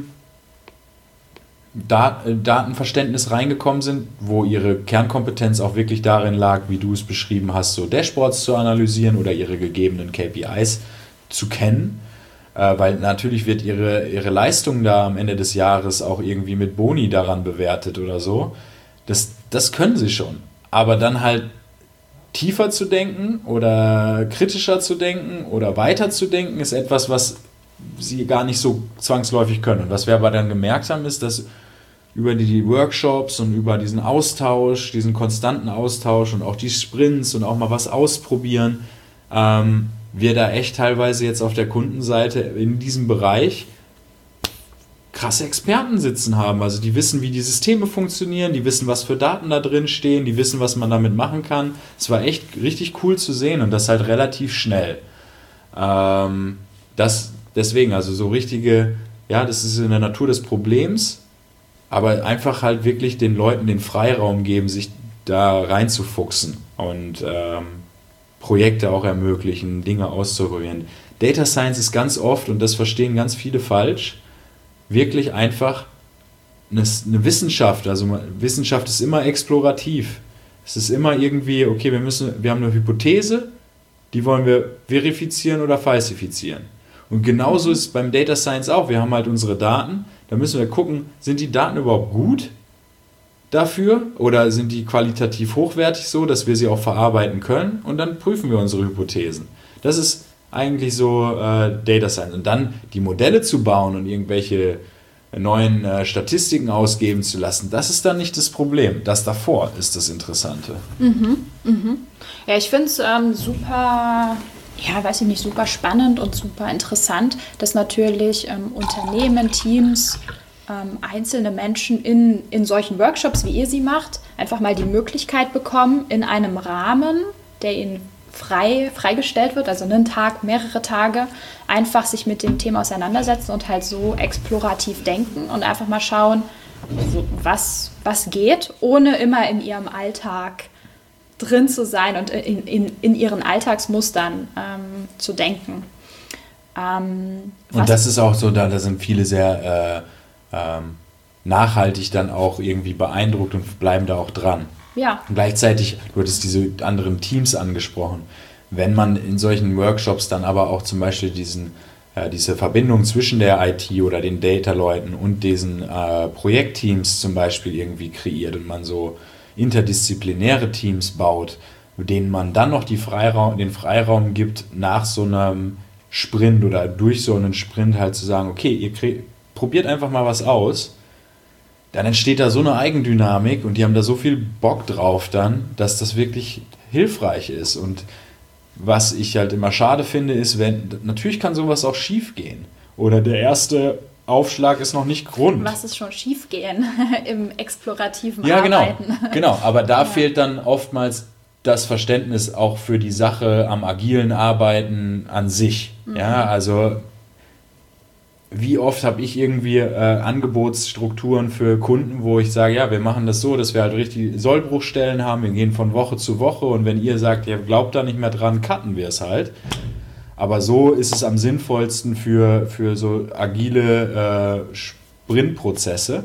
Datenverständnis reingekommen sind, wo ihre Kernkompetenz auch wirklich darin lag, wie du es beschrieben hast, so Dashboards zu analysieren oder ihre gegebenen KPIs zu kennen, weil natürlich wird ihre Leistung da am Ende des Jahres auch irgendwie mit Boni daran bewertet oder so. Das können sie schon, aber dann halt tiefer zu denken oder kritischer zu denken oder weiter zu denken, ist etwas, was sie gar nicht so zwangsläufig können. Und was wir aber dann gemerkt haben, ist, dass über die Workshops und über diesen Austausch, diesen konstanten Austausch und auch die Sprints und auch mal was ausprobieren, wir da echt teilweise jetzt auf der Kundenseite in diesem Bereich krasse Experten sitzen haben. Also die wissen, wie die Systeme funktionieren, die wissen, was für Daten da drin stehen, die wissen, was man damit machen kann. Es war echt richtig cool zu sehen und das halt relativ schnell. Deswegen, also so richtige, ja, das ist in der Natur des Problems, aber einfach halt wirklich den Leuten den Freiraum geben, sich da reinzufuchsen und Projekte auch ermöglichen, Dinge auszuprobieren. Data Science ist ganz oft, und das verstehen ganz viele falsch, wirklich einfach eine Wissenschaft. Also Wissenschaft ist immer explorativ. Es ist immer irgendwie, okay, wir haben eine Hypothese, die wollen wir verifizieren oder falsifizieren. Und genauso ist es beim Data Science auch. Wir haben halt unsere Daten, dann müssen wir gucken, sind die Daten überhaupt gut dafür oder sind die qualitativ hochwertig so, dass wir sie auch verarbeiten können, und dann prüfen wir unsere Hypothesen. Das ist eigentlich so Data Science. Und dann die Modelle zu bauen und irgendwelche neuen Statistiken ausgeben zu lassen, das ist dann nicht das Problem. Das davor ist das Interessante. Ja, ich finde es super, ja, weiß ich nicht, super spannend und super interessant, dass natürlich Unternehmen, Teams, einzelne Menschen in solchen Workshops, wie ihr sie macht, einfach mal die Möglichkeit bekommen, in einem Rahmen, der ihnen freigestellt wird, also einen Tag, mehrere Tage, einfach sich mit dem Thema auseinandersetzen und halt so explorativ denken und einfach mal schauen, was geht, ohne immer in ihrem Alltag drin zu sein und in ihren Alltagsmustern zu denken. Und das ist auch so, da sind viele sehr nachhaltig dann auch irgendwie beeindruckt und bleiben da auch dran. Ja. Und gleichzeitig, du hattest diese anderen Teams angesprochen, wenn man in solchen Workshops dann aber auch zum Beispiel diese Verbindung zwischen der IT oder den Data-Leuten und diesen Projektteams zum Beispiel irgendwie kreiert und man so interdisziplinäre Teams baut, denen man dann noch den Freiraum gibt, nach so einem Sprint oder durch so einen Sprint halt zu sagen, okay, ihr probiert einfach mal was aus, dann entsteht da so eine Eigendynamik und die haben da so viel Bock drauf dann, dass das wirklich hilfreich ist. Und was ich halt immer schade finde, ist, natürlich kann sowas auch schief gehen. Oder der erste Aufschlag ist noch nicht Grund. Was ist schon schief gehen im explorativen Arbeiten? Ja, genau. Aber da fehlt dann oftmals das Verständnis auch für die Sache am agilen Arbeiten an sich. Ja, also wie oft habe ich irgendwie Angebotsstrukturen für Kunden, wo ich sage, ja, wir machen das so, dass wir halt richtig Sollbruchstellen haben, wir gehen von Woche zu Woche und wenn ihr sagt, ihr glaubt da nicht mehr dran, cutten wir es halt. Aber so ist es am sinnvollsten für so agile Sprintprozesse.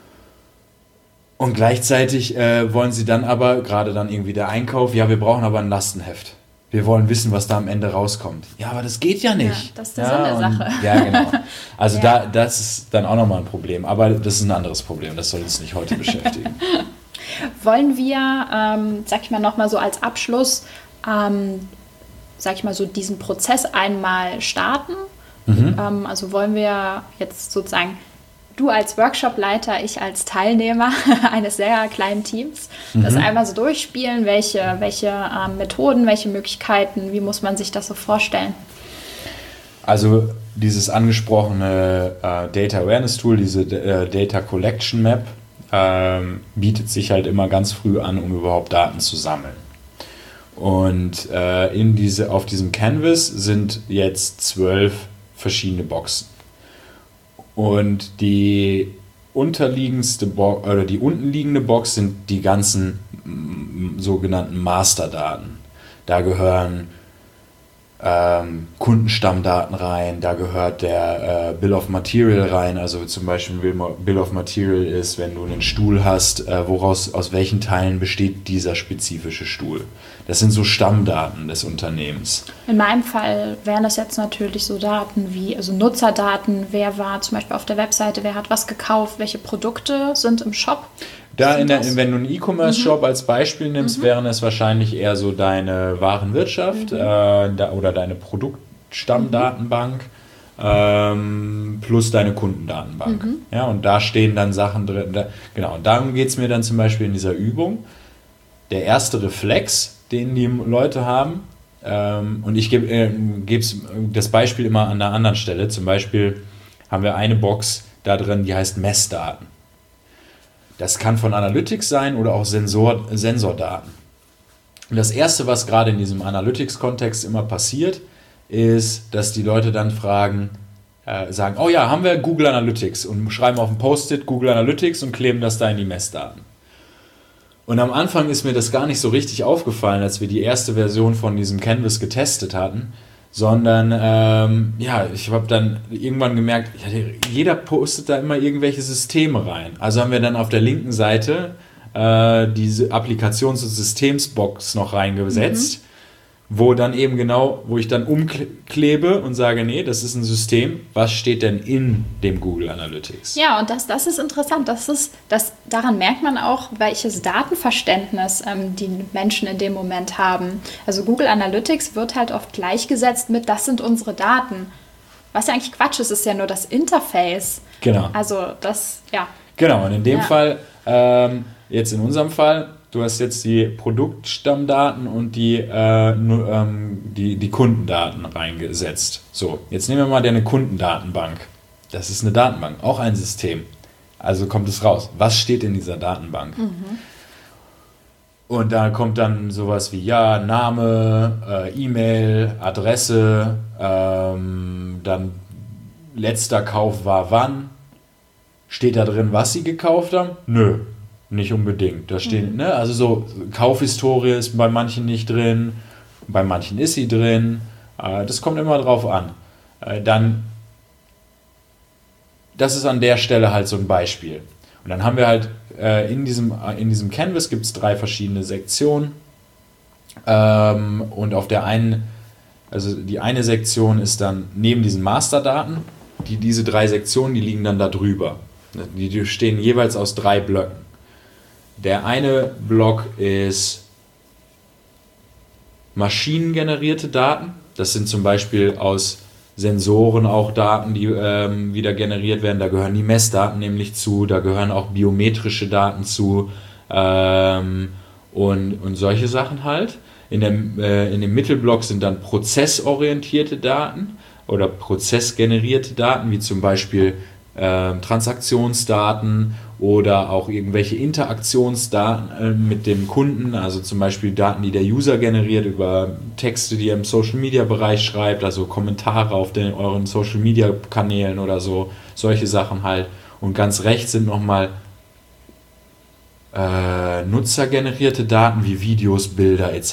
Und gleichzeitig wollen sie dann aber, gerade dann irgendwie der Einkauf, ja, wir brauchen aber ein Lastenheft. Wir wollen wissen, was da am Ende rauskommt. Ja, aber das geht ja nicht. Ja, das ist der Sinn der Sache. Ja, genau. Also das ist dann auch nochmal ein Problem. Aber das ist ein anderes Problem. Das soll uns nicht heute beschäftigen. Wollen wir, sag ich mal, nochmal so als Abschluss, sag ich mal, so diesen Prozess einmal starten? Also wollen wir jetzt sozusagen, du als Workshopleiter, ich als Teilnehmer eines sehr kleinen Teams, das einmal so durchspielen, welche Methoden, welche Möglichkeiten, wie muss man sich das so vorstellen? Also dieses angesprochene Data Awareness Tool, diese Data Collection Map, bietet sich halt immer ganz früh an, um überhaupt Daten zu sammeln. Und auf diesem Canvas sind jetzt 12 verschiedene Boxen. Und die unterliegendste die untenliegende Box sind die ganzen sogenannten Masterdaten. Da gehören Kundenstammdaten rein, da gehört der Bill of Material rein, also zum Beispiel Bill of Material ist, wenn du einen Stuhl hast, aus welchen Teilen besteht dieser spezifische Stuhl. Das sind so Stammdaten des Unternehmens. In meinem Fall wären das jetzt natürlich so Daten wie, also Nutzerdaten, wer war zum Beispiel auf der Webseite, wer hat was gekauft, welche Produkte sind im Shop. Wenn du einen E-Commerce-Shop als Beispiel nimmst, wären es wahrscheinlich eher so deine Warenwirtschaft oder deine Produktstammdatenbank plus deine Kundendatenbank. Ja, und da stehen dann Sachen drin. Genau, und darum geht es mir dann zum Beispiel in dieser Übung. Der erste Reflex, den die Leute haben, und ich gebe das Beispiel immer an einer anderen Stelle. Zum Beispiel haben wir eine Box da drin, die heißt Messdaten. Das kann von Analytics sein oder auch Sensordaten. Und das Erste, was gerade in diesem Analytics-Kontext immer passiert, ist, dass die Leute dann sagen, oh ja, haben wir Google Analytics und schreiben auf ein Post-it Google Analytics und kleben das da in die Messdaten. Und am Anfang ist mir das gar nicht so richtig aufgefallen, als wir die erste Version von diesem Canvas getestet hatten, sondern ich habe dann irgendwann gemerkt, jeder postet da immer irgendwelche Systeme rein. Also haben wir dann auf der linken Seite diese Applikations- und Systemsbox noch reingesetzt, wo ich dann umklebe und sage, nee, das ist ein System, was steht denn in dem Google Analytics? Ja, und das ist interessant. Daran merkt man auch, welches Datenverständnis die Menschen in dem Moment haben. Also Google Analytics wird halt oft gleichgesetzt mit, das sind unsere Daten. Was ja eigentlich Quatsch ist, ist ja nur das Interface. Genau. Also das, ja. Genau, und in dem Fall, jetzt in unserem Fall, du hast jetzt die Produktstammdaten und die Kundendaten reingesetzt. So, jetzt nehmen wir mal eine Kundendatenbank. Das ist eine Datenbank, auch ein System. Also kommt es raus. Was steht in dieser Datenbank? Und da kommt dann sowas wie Name, E-Mail, Adresse, dann letzter Kauf war wann. Steht da drin, was sie gekauft haben? Nö. Nicht unbedingt. Da stehen, also so Kaufhistorie ist bei manchen nicht drin, bei manchen ist sie drin. Das kommt immer drauf an. Das ist an der Stelle halt so ein Beispiel. Und dann haben wir halt in diesem Canvas gibt es 3 verschiedene Sektionen. Und auf der einen, also die eine Sektion ist dann neben diesen Masterdaten, diese 3 Sektionen, die liegen dann da drüber. Die stehen jeweils aus 3 Blöcken. Der eine Block ist maschinengenerierte Daten. Das sind zum Beispiel aus Sensoren auch Daten, die wieder generiert werden. Da gehören die Messdaten nämlich zu, da gehören auch biometrische Daten zu und solche Sachen halt. In dem Mittelblock sind dann prozessorientierte Daten oder prozessgenerierte Daten, wie zum Beispiel Transaktionsdaten oder auch irgendwelche Interaktionsdaten mit dem Kunden, also zum Beispiel Daten, die der User generiert über Texte, die er im Social-Media-Bereich schreibt, also Kommentare auf euren Social-Media-Kanälen oder so, solche Sachen halt. Und ganz rechts sind nochmal nutzergenerierte Daten wie Videos, Bilder etc.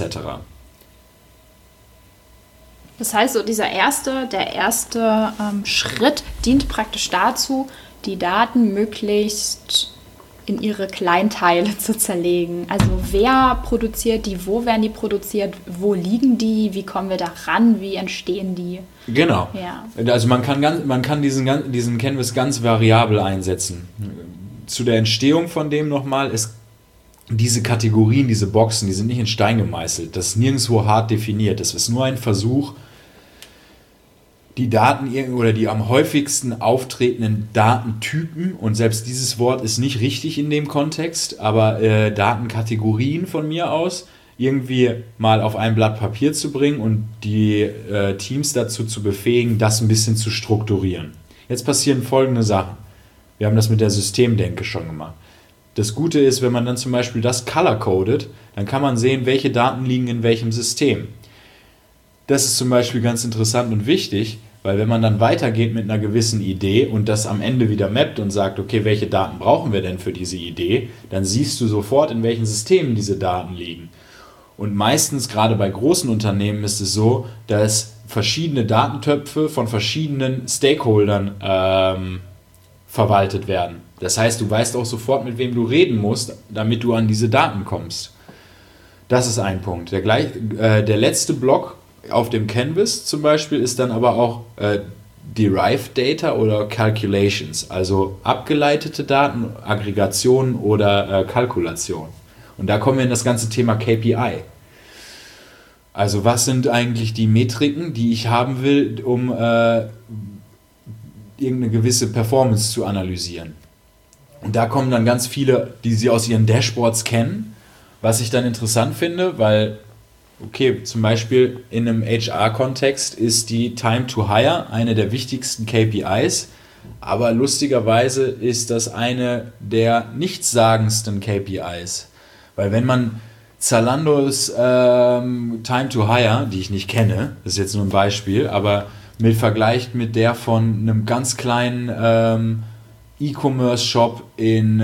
Das heißt, so der erste Schritt dient praktisch dazu, die Daten möglichst in ihre Kleinteile zu zerlegen. Also wer produziert die, wo werden die produziert, wo liegen die, wie kommen wir da ran, wie entstehen die? Genau. Ja. Also man kann diesen Canvas ganz variabel einsetzen. Zu der Entstehung von dem nochmal ist diese Kategorien, diese Boxen, die sind nicht in Stein gemeißelt. Das ist nirgendwo hart definiert. Das ist nur ein Versuch, die Daten oder die am häufigsten auftretenden Datentypen, und selbst dieses Wort ist nicht richtig in dem Kontext, aber Datenkategorien von mir aus, irgendwie mal auf ein Blatt Papier zu bringen und die Teams dazu zu befähigen, das ein bisschen zu strukturieren. Jetzt passieren folgende Sachen. Wir haben das mit der Systemdenke schon gemacht. Das Gute ist, wenn man dann zum Beispiel das color-codet, dann kann man sehen, welche Daten liegen in welchem System. Das ist zum Beispiel ganz interessant und wichtig, weil wenn man dann weitergeht mit einer gewissen Idee und das am Ende wieder mappt und sagt, okay, welche Daten brauchen wir denn für diese Idee, dann siehst du sofort, in welchen Systemen diese Daten liegen. Und meistens, gerade bei großen Unternehmen, ist es so, dass verschiedene Datentöpfe von verschiedenen Stakeholdern verwaltet werden. Das heißt, du weißt auch sofort, mit wem du reden musst, damit du an diese Daten kommst. Das ist ein Punkt. Der letzte Block auf dem Canvas zum Beispiel ist dann aber auch Derived Data oder Calculations, also abgeleitete Daten, Aggregationen oder Kalkulation. Und da kommen wir in das ganze Thema KPI. Also was sind eigentlich die Metriken, die ich haben will, um irgendeine gewisse Performance zu analysieren. Und da kommen dann ganz viele, die sie aus ihren Dashboards kennen, was ich dann interessant finde, weil, okay, zum Beispiel in einem HR-Kontext ist die Time to Hire eine der wichtigsten KPIs, aber lustigerweise ist das eine der nichtssagendsten KPIs. Weil wenn man Zalandos Time to Hire, die ich nicht kenne, das ist jetzt nur ein Beispiel, aber vergleicht mit der von einem ganz kleinen E-Commerce-Shop in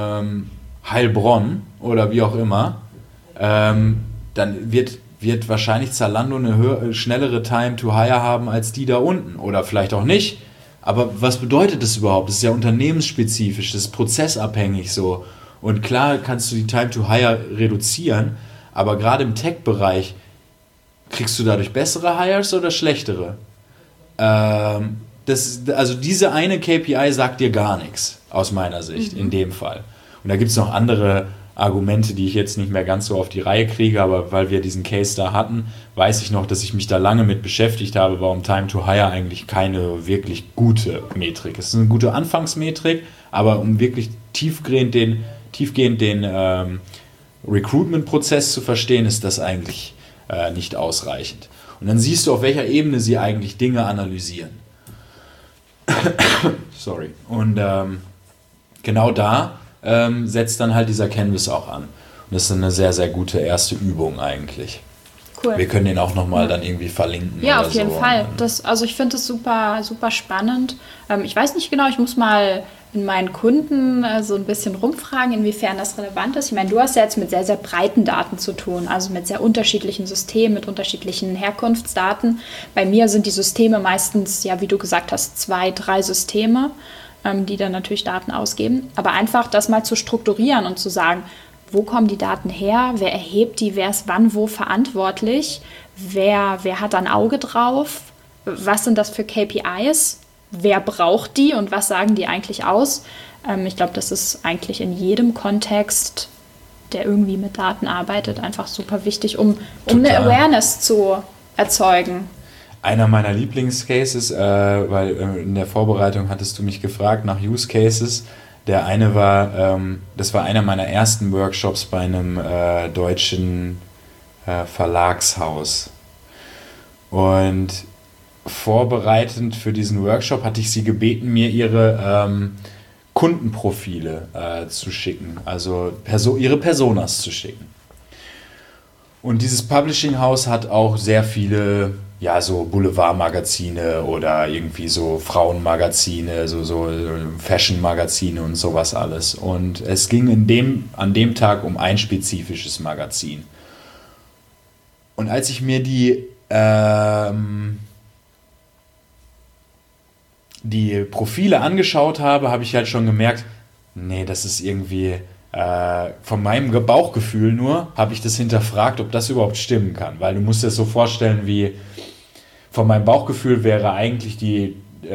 Heilbronn oder wie auch immer, dann wird wahrscheinlich Zalando eine schnellere Time to Hire haben als die da unten. Oder vielleicht auch nicht. Aber was bedeutet das überhaupt? Das ist ja unternehmensspezifisch, das ist prozessabhängig so. Und klar kannst du die Time to Hire reduzieren, aber gerade im Tech-Bereich kriegst du dadurch bessere Hires oder schlechtere? Also diese eine KPI sagt dir gar nichts, aus meiner Sicht, in dem Fall. Und da gibt es noch andere Argumente, die ich jetzt nicht mehr ganz so auf die Reihe kriege, aber weil wir diesen Case da hatten, weiß ich noch, dass ich mich da lange mit beschäftigt habe, warum Time to Hire eigentlich keine wirklich gute Metrik ist. Es ist eine gute Anfangsmetrik, aber um wirklich tiefgehend den Recruitment-Prozess zu verstehen, ist das eigentlich nicht ausreichend. Und dann siehst du, auf welcher Ebene sie eigentlich Dinge analysieren. Sorry. Und genau da setzt dann halt dieser Canvas auch an. Und das ist eine sehr, sehr gute erste Übung eigentlich. Cool. Wir können den auch nochmal dann irgendwie verlinken. Ja, auf jeden Fall. Also ich finde das super, super spannend. Ich weiß nicht genau, ich muss mal in meinen Kunden so ein bisschen rumfragen, inwiefern das relevant ist. Ich meine, du hast ja jetzt mit sehr, sehr breiten Daten zu tun, also mit sehr unterschiedlichen Systemen, mit unterschiedlichen Herkunftsdaten. Bei mir sind die Systeme meistens, ja, wie du gesagt hast, 2, 3 Systeme, die dann natürlich Daten ausgeben. Aber einfach das mal zu strukturieren und zu sagen, wo kommen die Daten her, wer erhebt die, wer ist wann wo verantwortlich, wer hat ein Auge drauf, was sind das für KPIs, wer braucht die und was sagen die eigentlich aus. Ich glaube, das ist eigentlich in jedem Kontext, der irgendwie mit Daten arbeitet, einfach super wichtig, um eine Awareness zu erzeugen. Einer meiner Lieblingscases, weil in der Vorbereitung hattest du mich gefragt nach Use Cases. Der eine war, das war einer meiner ersten Workshops bei einem deutschen Verlagshaus. Und vorbereitend für diesen Workshop hatte ich sie gebeten, mir ihre Kundenprofile zu schicken, also ihre Personas zu schicken. Und dieses Publishing-Haus hat auch sehr viele, ja, so Boulevardmagazine oder irgendwie so Frauenmagazine, so Fashion-Magazine und sowas alles. Und es ging an dem Tag um ein spezifisches Magazin. Und als ich mir die Profile angeschaut habe, habe ich halt schon gemerkt, nee, das ist irgendwie von meinem Bauchgefühl nur, habe ich das hinterfragt, ob das überhaupt stimmen kann. Weil du musst dir das so vorstellen, wie von meinem Bauchgefühl wäre eigentlich die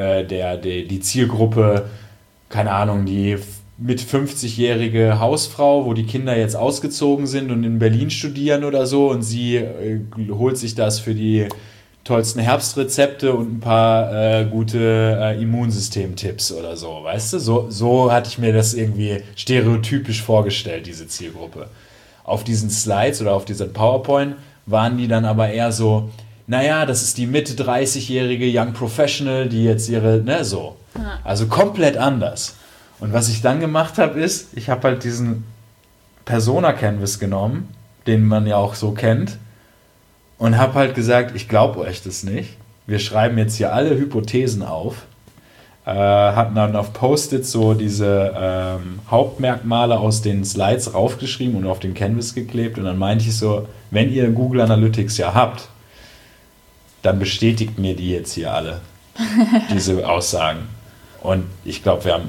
Zielgruppe, keine Ahnung, die mit 50-jährige Hausfrau, wo die Kinder jetzt ausgezogen sind und in Berlin studieren oder so, und sie holt sich das für die tollsten Herbstrezepte und ein paar gute Immunsystem-Tipps oder so, weißt du? So hatte ich mir das irgendwie stereotypisch vorgestellt, diese Zielgruppe. Auf diesen Slides oder auf dieser PowerPoint waren die dann aber eher so, naja, das ist die Mitte 30-jährige Young Professional, die jetzt ihre, ne, so. Also komplett anders. Und was ich dann gemacht habe, ist, ich habe halt diesen Persona-Canvas genommen, den man ja auch so kennt, und habe halt gesagt, ich glaube euch das nicht. Wir schreiben jetzt hier alle Hypothesen auf. Hatten dann auf Post-its so diese Hauptmerkmale aus den Slides raufgeschrieben und auf den Canvas geklebt. Und dann meinte ich so, wenn ihr Google Analytics ja habt, dann bestätigt mir die jetzt hier alle, diese Aussagen. Und ich glaube, wir haben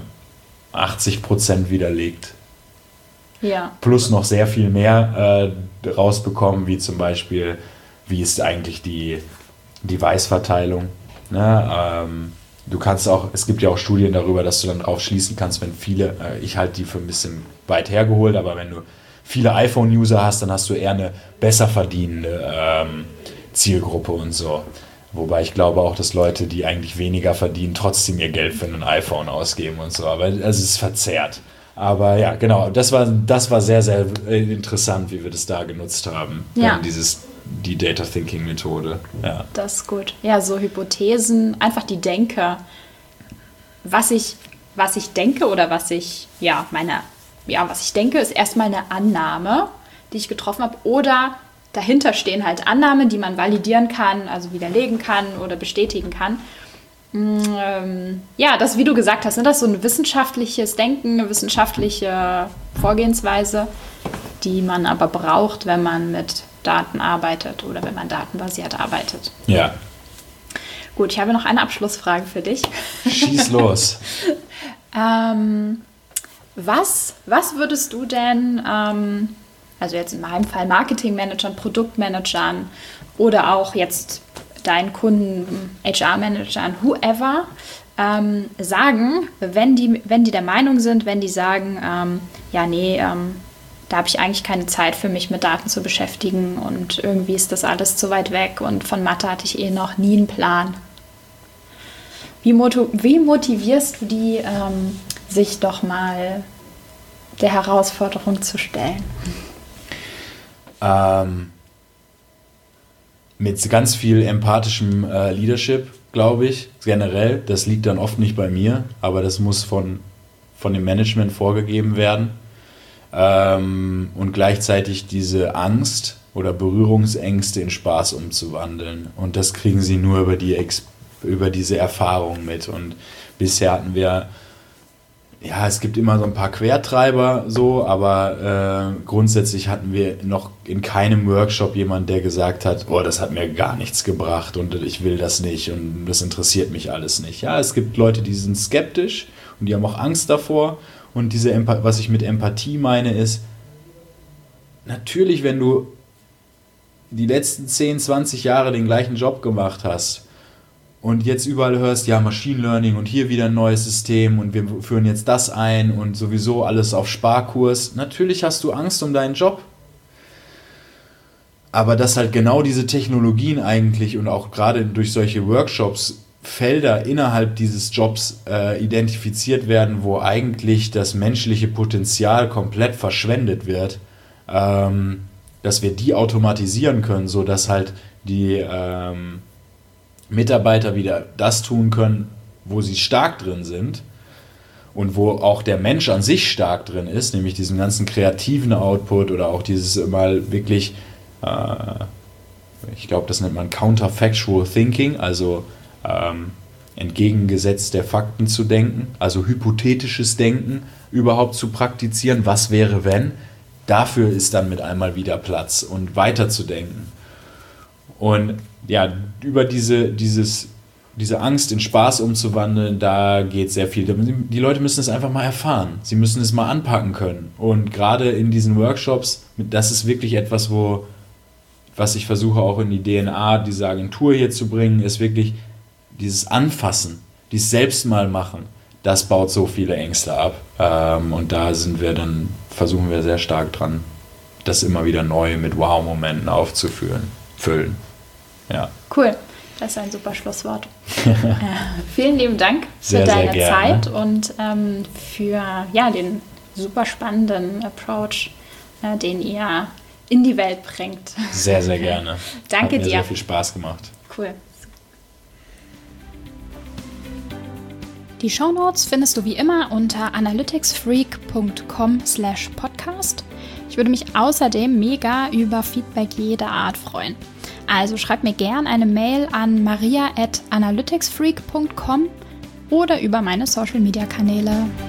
80% widerlegt. Ja. Plus noch sehr viel mehr rausbekommen, wie zum Beispiel, wie ist eigentlich die Weißverteilung. Ne? Du kannst auch, es gibt ja auch Studien darüber, dass du dann drauf schließen kannst, wenn viele, ich halte die für ein bisschen weit hergeholt, aber wenn du viele iPhone-User hast, dann hast du eher eine besser verdienende Zielgruppe und so. Wobei ich glaube auch, dass Leute, die eigentlich weniger verdienen, trotzdem ihr Geld für ein iPhone ausgeben und so. Aber es ist verzerrt. Aber ja, genau, das war sehr, sehr interessant, wie wir das da genutzt haben. Ja. Die Data Thinking Methode. Ja. Das ist gut. Ja, so Hypothesen, einfach die Denke. Was ich denke oder was ich denke, ist erstmal eine Annahme, die ich getroffen habe, oder dahinter stehen halt Annahmen, die man validieren kann, also widerlegen kann oder bestätigen kann. Ja, das, wie du gesagt hast, das ist so ein wissenschaftliches Denken, eine wissenschaftliche Vorgehensweise, die man aber braucht, wenn man mit Daten arbeitet oder wenn man datenbasiert arbeitet. Ja. Gut, ich habe noch eine Abschlussfrage für dich. Schieß los. Was würdest du denn also jetzt in meinem Fall Marketingmanagern, Produktmanagern oder auch jetzt deinen Kunden, HR-Managern, whoever, sagen, wenn die der Meinung sind, wenn die sagen, da habe ich eigentlich keine Zeit für mich mit Daten zu beschäftigen und irgendwie ist das alles zu weit weg und von Mathe hatte ich noch nie einen Plan. Wie motivierst du die, sich doch mal der Herausforderung zu stellen? Mit ganz viel empathischem Leadership, glaube ich, generell. Das liegt dann oft nicht bei mir, aber das muss von dem Management vorgegeben werden. Und gleichzeitig diese Angst oder Berührungsängste in Spaß umzuwandeln. Und das kriegen sie nur über diese Erfahrung mit. Und bisher hatten wir, es gibt immer so ein paar Quertreiber so, aber grundsätzlich hatten wir noch in keinem Workshop jemanden, der gesagt hat, oh, das hat mir gar nichts gebracht und ich will das nicht und das interessiert mich alles nicht. Ja, es gibt Leute, die sind skeptisch und die haben auch Angst davor. Und was ich mit Empathie meine, ist, natürlich, wenn du die letzten 10, 20 Jahre den gleichen Job gemacht hast und jetzt überall hörst, ja, Machine Learning und hier wieder ein neues System und wir führen jetzt das ein und sowieso alles auf Sparkurs, natürlich hast du Angst um deinen Job. Aber dass halt genau diese Technologien eigentlich und auch gerade durch solche Workshops Felder innerhalb dieses Jobs identifiziert werden, wo eigentlich das menschliche Potenzial komplett verschwendet wird, dass wir die automatisieren können, sodass halt die Mitarbeiter wieder das tun können, wo sie stark drin sind und wo auch der Mensch an sich stark drin ist, nämlich diesen ganzen kreativen Output oder auch dieses mal wirklich, ich glaube, das nennt man Counterfactual Thinking, also entgegengesetzt der Fakten zu denken, also hypothetisches Denken überhaupt zu praktizieren, was wäre wenn, dafür ist dann mit einmal wieder Platz und weiterzudenken. Und ja, über diese Angst in Spaß umzuwandeln, da geht sehr viel. Die Leute müssen es einfach mal erfahren, sie müssen es mal anpacken können und gerade in diesen Workshops, das ist wirklich etwas, was ich versuche auch in die DNA dieser Agentur hier zu bringen, ist wirklich dieses Anfassen, dieses selbst mal machen, das baut so viele Ängste ab. Und da versuchen wir sehr stark dran, das immer wieder neu mit Wow-Momenten aufzufüllen. Ja. Cool, das ist ein super Schlusswort. Vielen lieben Dank für deine Zeit und für den super spannenden Approach, den ihr in die Welt bringt. Sehr, sehr gerne. Danke dir. Hat mir sehr viel Spaß gemacht. Cool. Die Shownotes findest du wie immer unter analyticsfreak.com/podcast. Ich würde mich außerdem mega über Feedback jeder Art freuen. Also schreib mir gern eine Mail an maria@analyticsfreak.com oder über meine Social-Media-Kanäle.